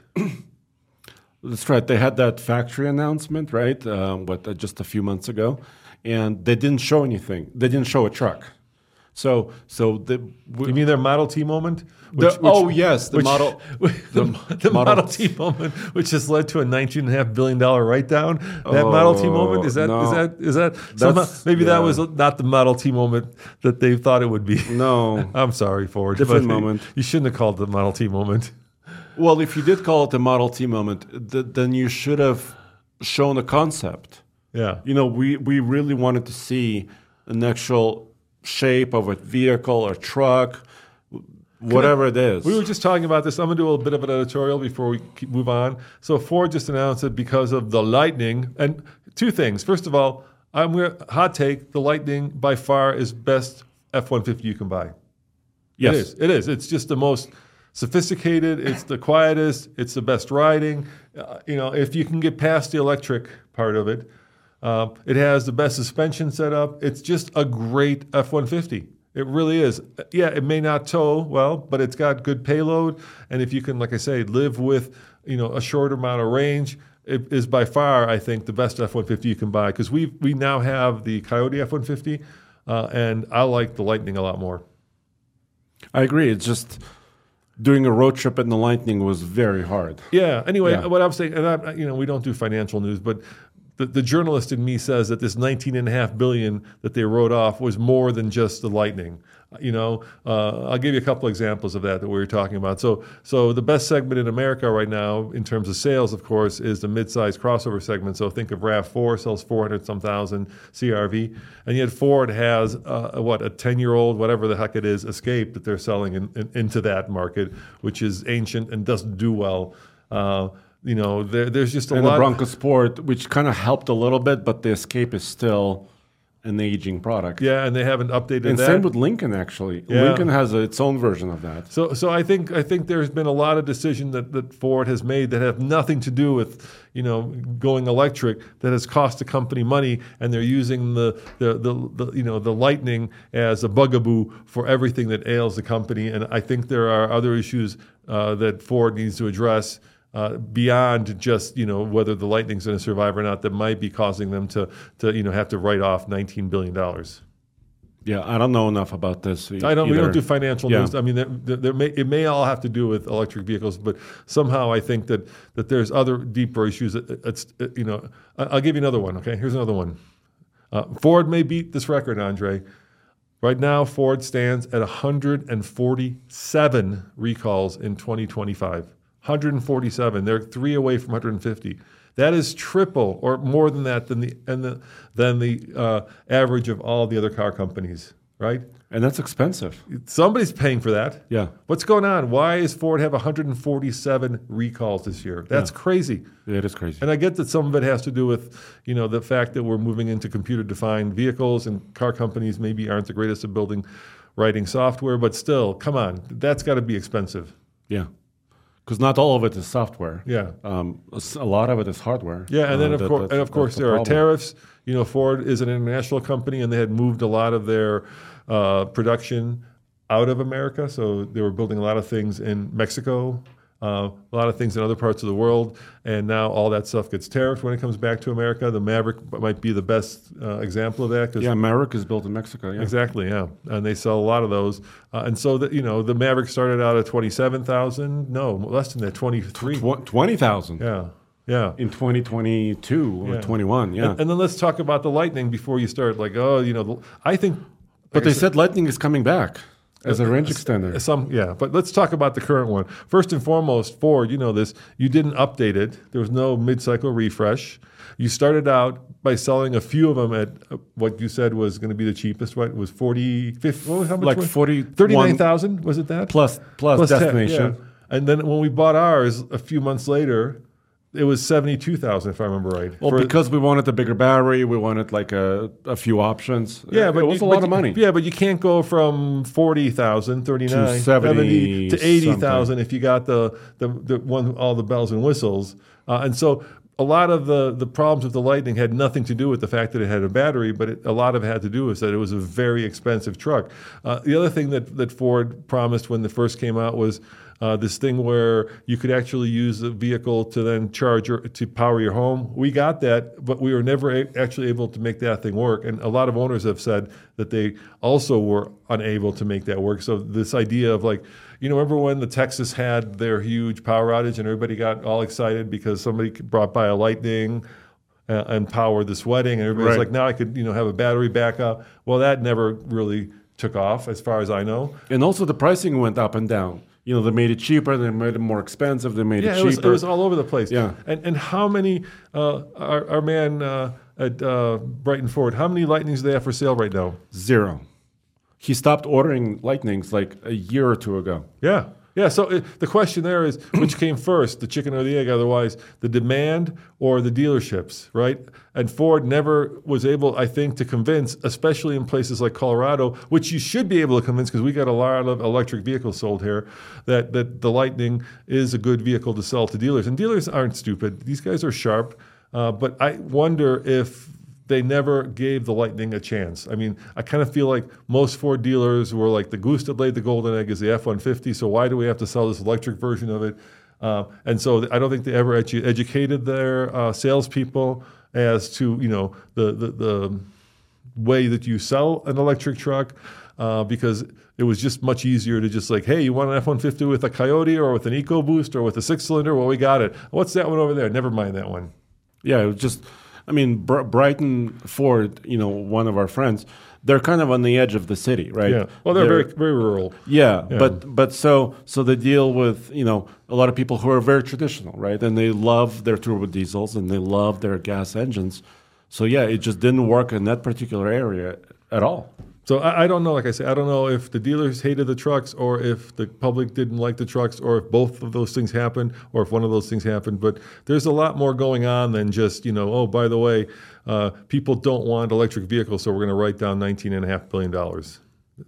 That's right. They had that factory announcement, right? Um, what uh, just a few months ago, and they didn't show anything. They didn't show a truck. So, so the You mean their Model T moment? The- oh, yes, the which- Model- the, the the Model, Model T moment, which has led to a nineteen and a half billion dollar write down. That Model T Oh, moment is that no. is that is that somehow, maybe that yeah. was not the Model T moment that they thought it would be. no. I'm sorry, Ford. Different but moment. You shouldn't have called it the Model T moment. Well, if you did call it the Model T moment, th- then you should have shown a concept. Yeah. You know, we, we really wanted to see an actual shape of a vehicle or truck, whatever it is. We were just talking about this. I'm going to do a little bit of an editorial before we keep, move on. So Ford just announced it because of the Lightning. And two things. First of all, I'm going to hot take, the Lightning by far is best F one fifty you can buy. Yes. It is. It is. It's just the most sophisticated. It's the quietest. It's the best riding. Uh, you know, if you can get past the electric part of it, uh, it has the best suspension setup. It's just a great F one fifty. It really is. Yeah, it may not tow well, but it's got good payload. And if you can, like I say, live with you know a short amount of range, it is by far, I think, the best F one fifty you can buy. Because we we now have the Coyote F one fifty, uh, and I like the Lightning a lot more. I agree. It's just doing a road trip in the Lightning was very hard. Yeah. Anyway, Yeah. what I'm saying, and I, you know, we don't do financial news, but the, the journalist in me says that this nineteen and a half billion that they wrote off was more than just the Lightning. You know, uh, I'll give you a couple examples of that that we were talking about. So, so the best segment in America right now, in terms of sales, of course, is the mid-size crossover segment. So think of RAV four sells four hundred some thousand C R V, and yet Ford has uh, what a ten-year-old, whatever the heck it is, Escape that they're selling in, in, into that market, which is ancient and doesn't do well. Uh, you know, there, there's just a And lot. the Bronco Sport, which kind of helped a little bit, but the Escape is still an aging product. Yeah, and they haven't updated And that. same with Lincoln, actually. Yeah. Lincoln has a, its own version of that. So, so I think I think there's been a lot of decisions that, that Ford has made that have nothing to do with, you know, going electric that has cost the company money, and they're using the the, the, the you know the Lightning as a bugaboo for everything that ails the company. And I think there are other issues uh, that Ford needs to address. Uh, beyond just you know whether the Lightning's going to survive or not, that might be causing them to to you know have to write off nineteen billion dollars. Yeah, I don't know enough about this. I don't. We either. don't do financial Yeah. news. I mean, there, there, there may, it may all have to do with electric vehicles, but somehow I think that that there's other deeper issues. It- It's it- you know. I- I'll give you another one. Okay, here's another one. Uh, Ford may beat this record, Andre. Right now, Ford stands at one hundred forty-seven recalls in twenty twenty-five. one forty-seven. They're three away from one fifty. That is triple or more than that than the and the than the uh, average of all the other car companies, right? And that's expensive. Somebody's paying for that. Yeah. What's going on? Why is Ford have one forty-seven recalls this year? That's yeah. crazy. It is crazy. And I get that some of it has to do with, you know, the fact that we're moving into computer-defined vehicles and car companies maybe aren't the greatest at building, writing software, but still, come on, that's got to be expensive. Yeah. Because not all of it is software. Yeah. Um, a lot of it is hardware. Yeah, and then uh, of that, course, and of course, there the are tariffs. You know, Ford is an international company, and they had moved a lot of their uh, production out of America. So they were building a lot of things in Mexico, uh, a lot of things in other parts of the world, and now all that stuff gets tariffed when it comes back to America. The Maverick might be the best uh, example of that. Yeah, Maverick is built in Mexico. Yeah. Exactly. Yeah, and they sell a lot of those. Uh, and so that you know, the Maverick started out at twenty-seven thousand. No, less than that, twenty-three. Twenty thousand. Yeah. Yeah. In twenty twenty-two or yeah. twenty-one, yeah. And, and then let's talk about the Lightning before you start. Like, oh, you know, the, I think. But like they said, said Lightning is coming back as a range extender. Some, yeah. But let's talk about the current one. First and foremost, Ford, you know this, you didn't update it. There was no mid-cycle refresh. You started out by selling a few of them at uh, what you said was going to be the cheapest. What was forty, fifty, what was, how much? Like forty, thirty-nine thousand, was it that? Plus, plus, plus destination. ten, yeah. And then when we bought ours a few months later, it was seventy-two thousand, if I remember right. Well, For, because we wanted the bigger battery, we wanted like a, a few options. Yeah, but it was you, a lot but of money. Yeah, but you can't go from forty thousand, thirty-nine, to seventy, to eighty thousand if you got the, the, the one, all the bells and whistles. Uh, and so a lot of the, the problems with the Lightning had nothing to do with the fact that it had a battery, but it, a lot of it had to do with that it was a very expensive truck. Uh, the other thing that, that Ford promised when it first came out was Uh, this thing where you could actually use the vehicle to then charge your, to power your home. We got that, but we were never a- actually able to make that thing work. And a lot of owners have said that they also were unable to make that work. So this idea of like, you know, remember when the Texas had their huge power outage and everybody got all excited because somebody brought by a Lightning uh, and powered this wedding, and everybody's right. like, now I could, you know, have a battery backup. Well, that never really took off, as far as I know. And also the pricing went up and down. You know, they made it cheaper, they made it more expensive, they made yeah, it cheaper. cheaper. It was, it was all over the place. Yeah. And and how many, uh, our, our man uh, at uh, Brighton Ford, how many Lightnings do they have for sale right now? Zero. He stopped ordering Lightnings like a year or two ago. Yeah. Yeah, so it, the question there is, which came first, the chicken or the egg? Otherwise, the demand or the dealerships, right? And Ford never was able, I think, to convince, especially in places like Colorado, which you should be able to convince because we got a lot of electric vehicles sold here, that, that the Lightning is a good vehicle to sell to dealers. And dealers aren't stupid. These guys are sharp. Uh, but I wonder if they never gave the Lightning a chance. I mean, I kind of feel like most Ford dealers were like, the goose that laid the golden egg is the F one fifty, so why do we have to sell this electric version of it? Uh, and so I don't think they ever edu- educated their uh, salespeople as to, you know, the, the, the way that you sell an electric truck, uh, because it was just much easier to just like, hey, you want an F one fifty with a Coyote or with an EcoBoost or with a six-cylinder? Well, we got it. What's that one over there? Never mind that one. Yeah, it was just... I mean, Br- Brighton Ford, you know, one of our friends, they're kind of on the edge of the city, right? Yeah. Well, they're, they're very very rural. Yeah, yeah, but but so so they deal with, you know, a lot of people who are very traditional, right? And they love their turbo diesels and they love their gas engines. So yeah, it just didn't work in that particular area at all. So I, I don't know, like I said, I don't know if the dealers hated the trucks or if the public didn't like the trucks or if both of those things happened or if one of those things happened. But there's a lot more going on than just, you know, oh, by the way, uh, people don't want electric vehicles, so we're going to write down nineteen point five billion dollars.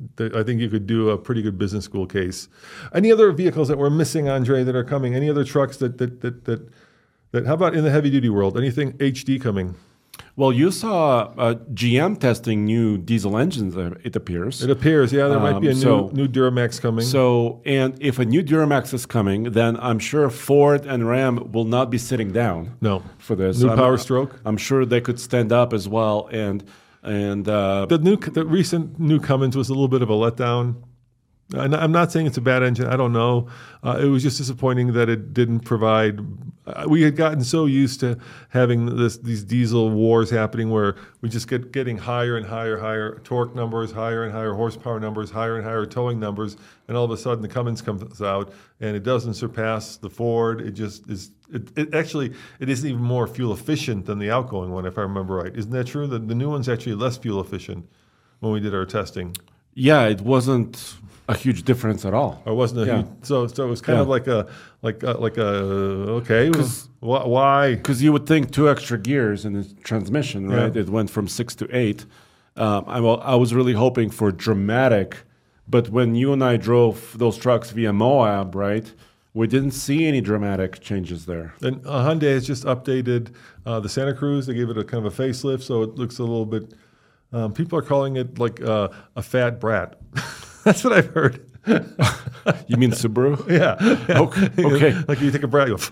I think you could do a pretty good business school case. Any other vehicles that we're missing, Andre, that are coming? Any other trucks that, that, that, that, that how about in the heavy-duty world? Anything H D coming? Well, you saw uh, G M testing new diesel engines, uh, it appears. It appears, yeah. There um, might be a so, new, new Duramax coming. So, and if a new Duramax is coming, then I'm sure Ford and Ram will not be sitting down no. for this. New I'm, Power Stroke? I'm sure they could stand up as well. And and uh, the new, the recent new Cummins was a little bit of a letdown. I'm not saying it's a bad engine. I don't know. Uh, it was just disappointing that it didn't provide uh, we had gotten so used to having this these diesel wars happening where we just get getting higher and higher, higher torque numbers, higher and higher horsepower numbers, higher and higher towing numbers, and all of a sudden the Cummins comes out and it doesn't surpass the Ford. It just is. It, it actually it isn't even more fuel efficient than the outgoing one, if I remember right. Isn't that true? The, the new one's actually less fuel efficient when we did our testing. Yeah, it wasn't a huge difference at all. Or wasn't it? Yeah. Huge, so so it was kind Yeah. of like a like a, like a okay. Wh- why? Because you would think two extra gears in the transmission, right? Yeah. It went from six to eight. Um, I, well, I was really hoping for dramatic, but when you and I drove those trucks via Moab, right, we didn't see any dramatic changes there. And uh, Hyundai has just updated uh, the Santa Cruz. They gave it a kind of a facelift, so it looks a little bit. Um, people are calling it like uh, a fat brat. That's what I've heard. You mean Subaru? Yeah. yeah. Okay. okay. Like you take a brat, you go.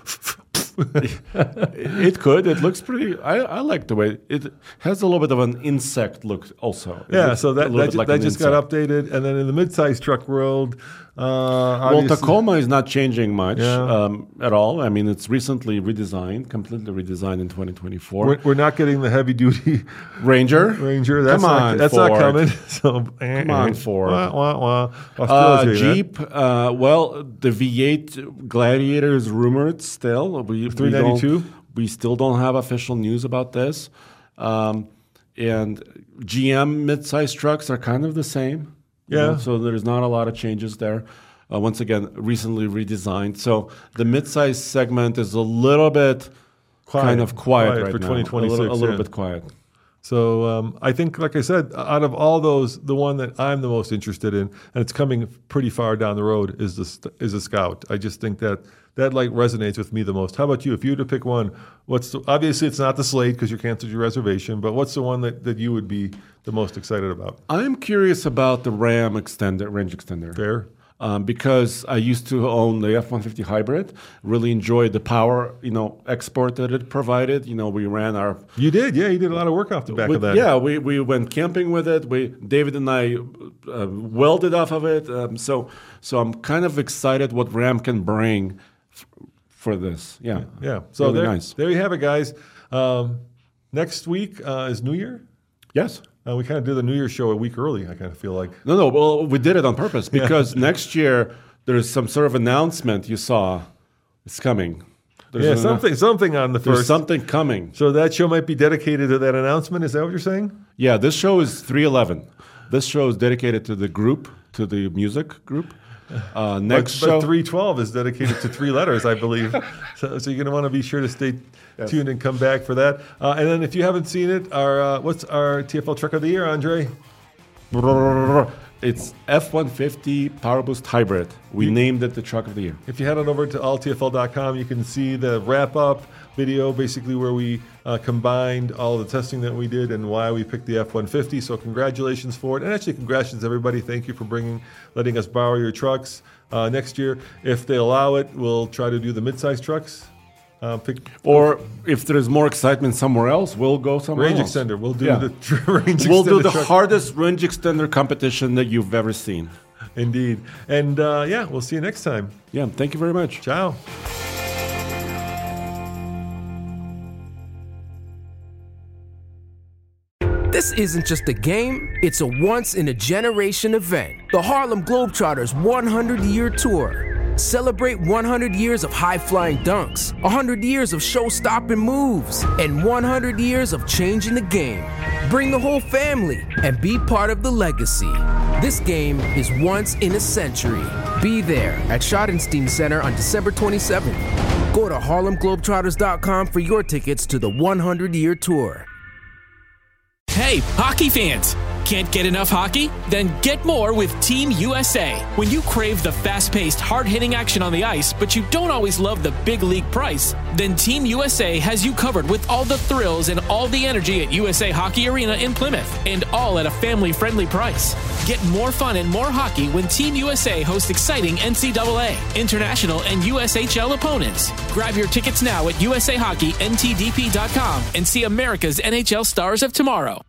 It could. It looks pretty. I, I like the way it has a little bit of an insect look. Also, It Yeah, looks so a that little that, bit ju- like that an just insect. got updated, and then in the mid-size truck world, uh, Well, obviously- Tacoma is not changing much Yeah. um, at all. I mean, it's recently redesigned, completely redesigned in twenty twenty-four. we're, we're not getting the heavy-duty Ranger, Ranger. That's Come not on, that's Ford. not coming. So Come on, Ford. Wah, wah, wah. I'll still Uh, tell you that. Jeep. Uh, well, the V eight Gladiator is rumored still. We, three ninety-two? We, don't- we still don't have official news about this. Um, and G M mid-size trucks are kind of the same. you Yeah. know, so there's not a lot of changes there. Uh, once again, recently redesigned. So the mid-size segment is a little bit Quiet. kind of quiet, Quiet right for now. twenty twenty-six, A little, a little yeah. bit quiet. So um, I think, like I said, out of all those, the one that I'm the most interested in, and it's coming pretty far down the road, is the st- is a Scout. I just think that that like resonates with me the most. How about you? If you were to pick one, what's the, obviously it's not the Slate because you canceled your reservation, but what's the one that, that you would be the most excited about? I'm curious about the Ram extender, range extender. Fair. Um, because I used to own the F one fifty hybrid, really enjoyed the power, you know, export that it provided. You know, we ran our You did, yeah. You did a lot of work off the back we- of that. Yeah, we, we went camping with it. We David and I uh, welded off of it. Um, so so I'm kind of excited what Ram can bring f- for this. Yeah, Yeah. So really there, nice. there you have it, guys. Um, next week uh, is New Year. Yes. Uh, we kind of did the New Year show a week early. I kind of feel like. No, no. Well, we did it on purpose because next year there's some sort of announcement you saw. It's coming. There's Yeah, an- something something on the There's first. something coming. So that show might be dedicated to that announcement. Is that what you're saying? Yeah, this show is three eleven. This show is dedicated to the group, to the music group. Uh, next but, show. but three twelve is dedicated to three letters, I believe. So, so you're going to want to be sure to stay Yes. tuned and come back for that. Uh, and then if you haven't seen it, our uh, what's our T F L Truck of the Year, Andre? It's F one fifty Power Boost Hybrid. We named it the Truck of the Year. If you head on over to all T F L dot com, you can see the wrap-up video, basically where we uh, combined all the testing that we did and why we picked the F one fifty. So congratulations for it. And actually, congratulations, everybody. Thank you for bringing, letting us borrow your trucks. Uh, next year, if they allow it, we'll try to do the mid-size trucks. Uh, pick, Or if there's more excitement somewhere else, we'll go somewhere range else. extender. We'll do Yeah. the tr- range We'll do extender the truck. hardest range extender competition that you've ever seen. Indeed. And uh, yeah, we'll see you next time. Yeah, thank you very much. Ciao. This isn't just a game, it's a once-in-a-generation event. The Harlem Globetrotters one hundred year Tour. Celebrate one hundred years of high-flying dunks, one hundred years of show-stopping moves, and one hundred years of changing the game. Bring the whole family and be part of the legacy. This game is once in a century. Be there at Schottenstein Center on December twenty-seventh. Go to Harlem Globetrotters dot com for your tickets to the one hundred year Tour. Hey, hockey fans! Can't get enough hockey? Then get more with Team U S A. When you crave the fast-paced, hard-hitting action on the ice, but you don't always love the big league price, then Team U S A has you covered with all the thrills and all the energy at U S A Hockey Arena in Plymouth, and all at a family-friendly price. Get more fun and more hockey when Team U S A hosts exciting N C double A, international, and U S H L opponents. Grab your tickets now at U S A Hockey N T D P dot com and see America's N H L stars of tomorrow.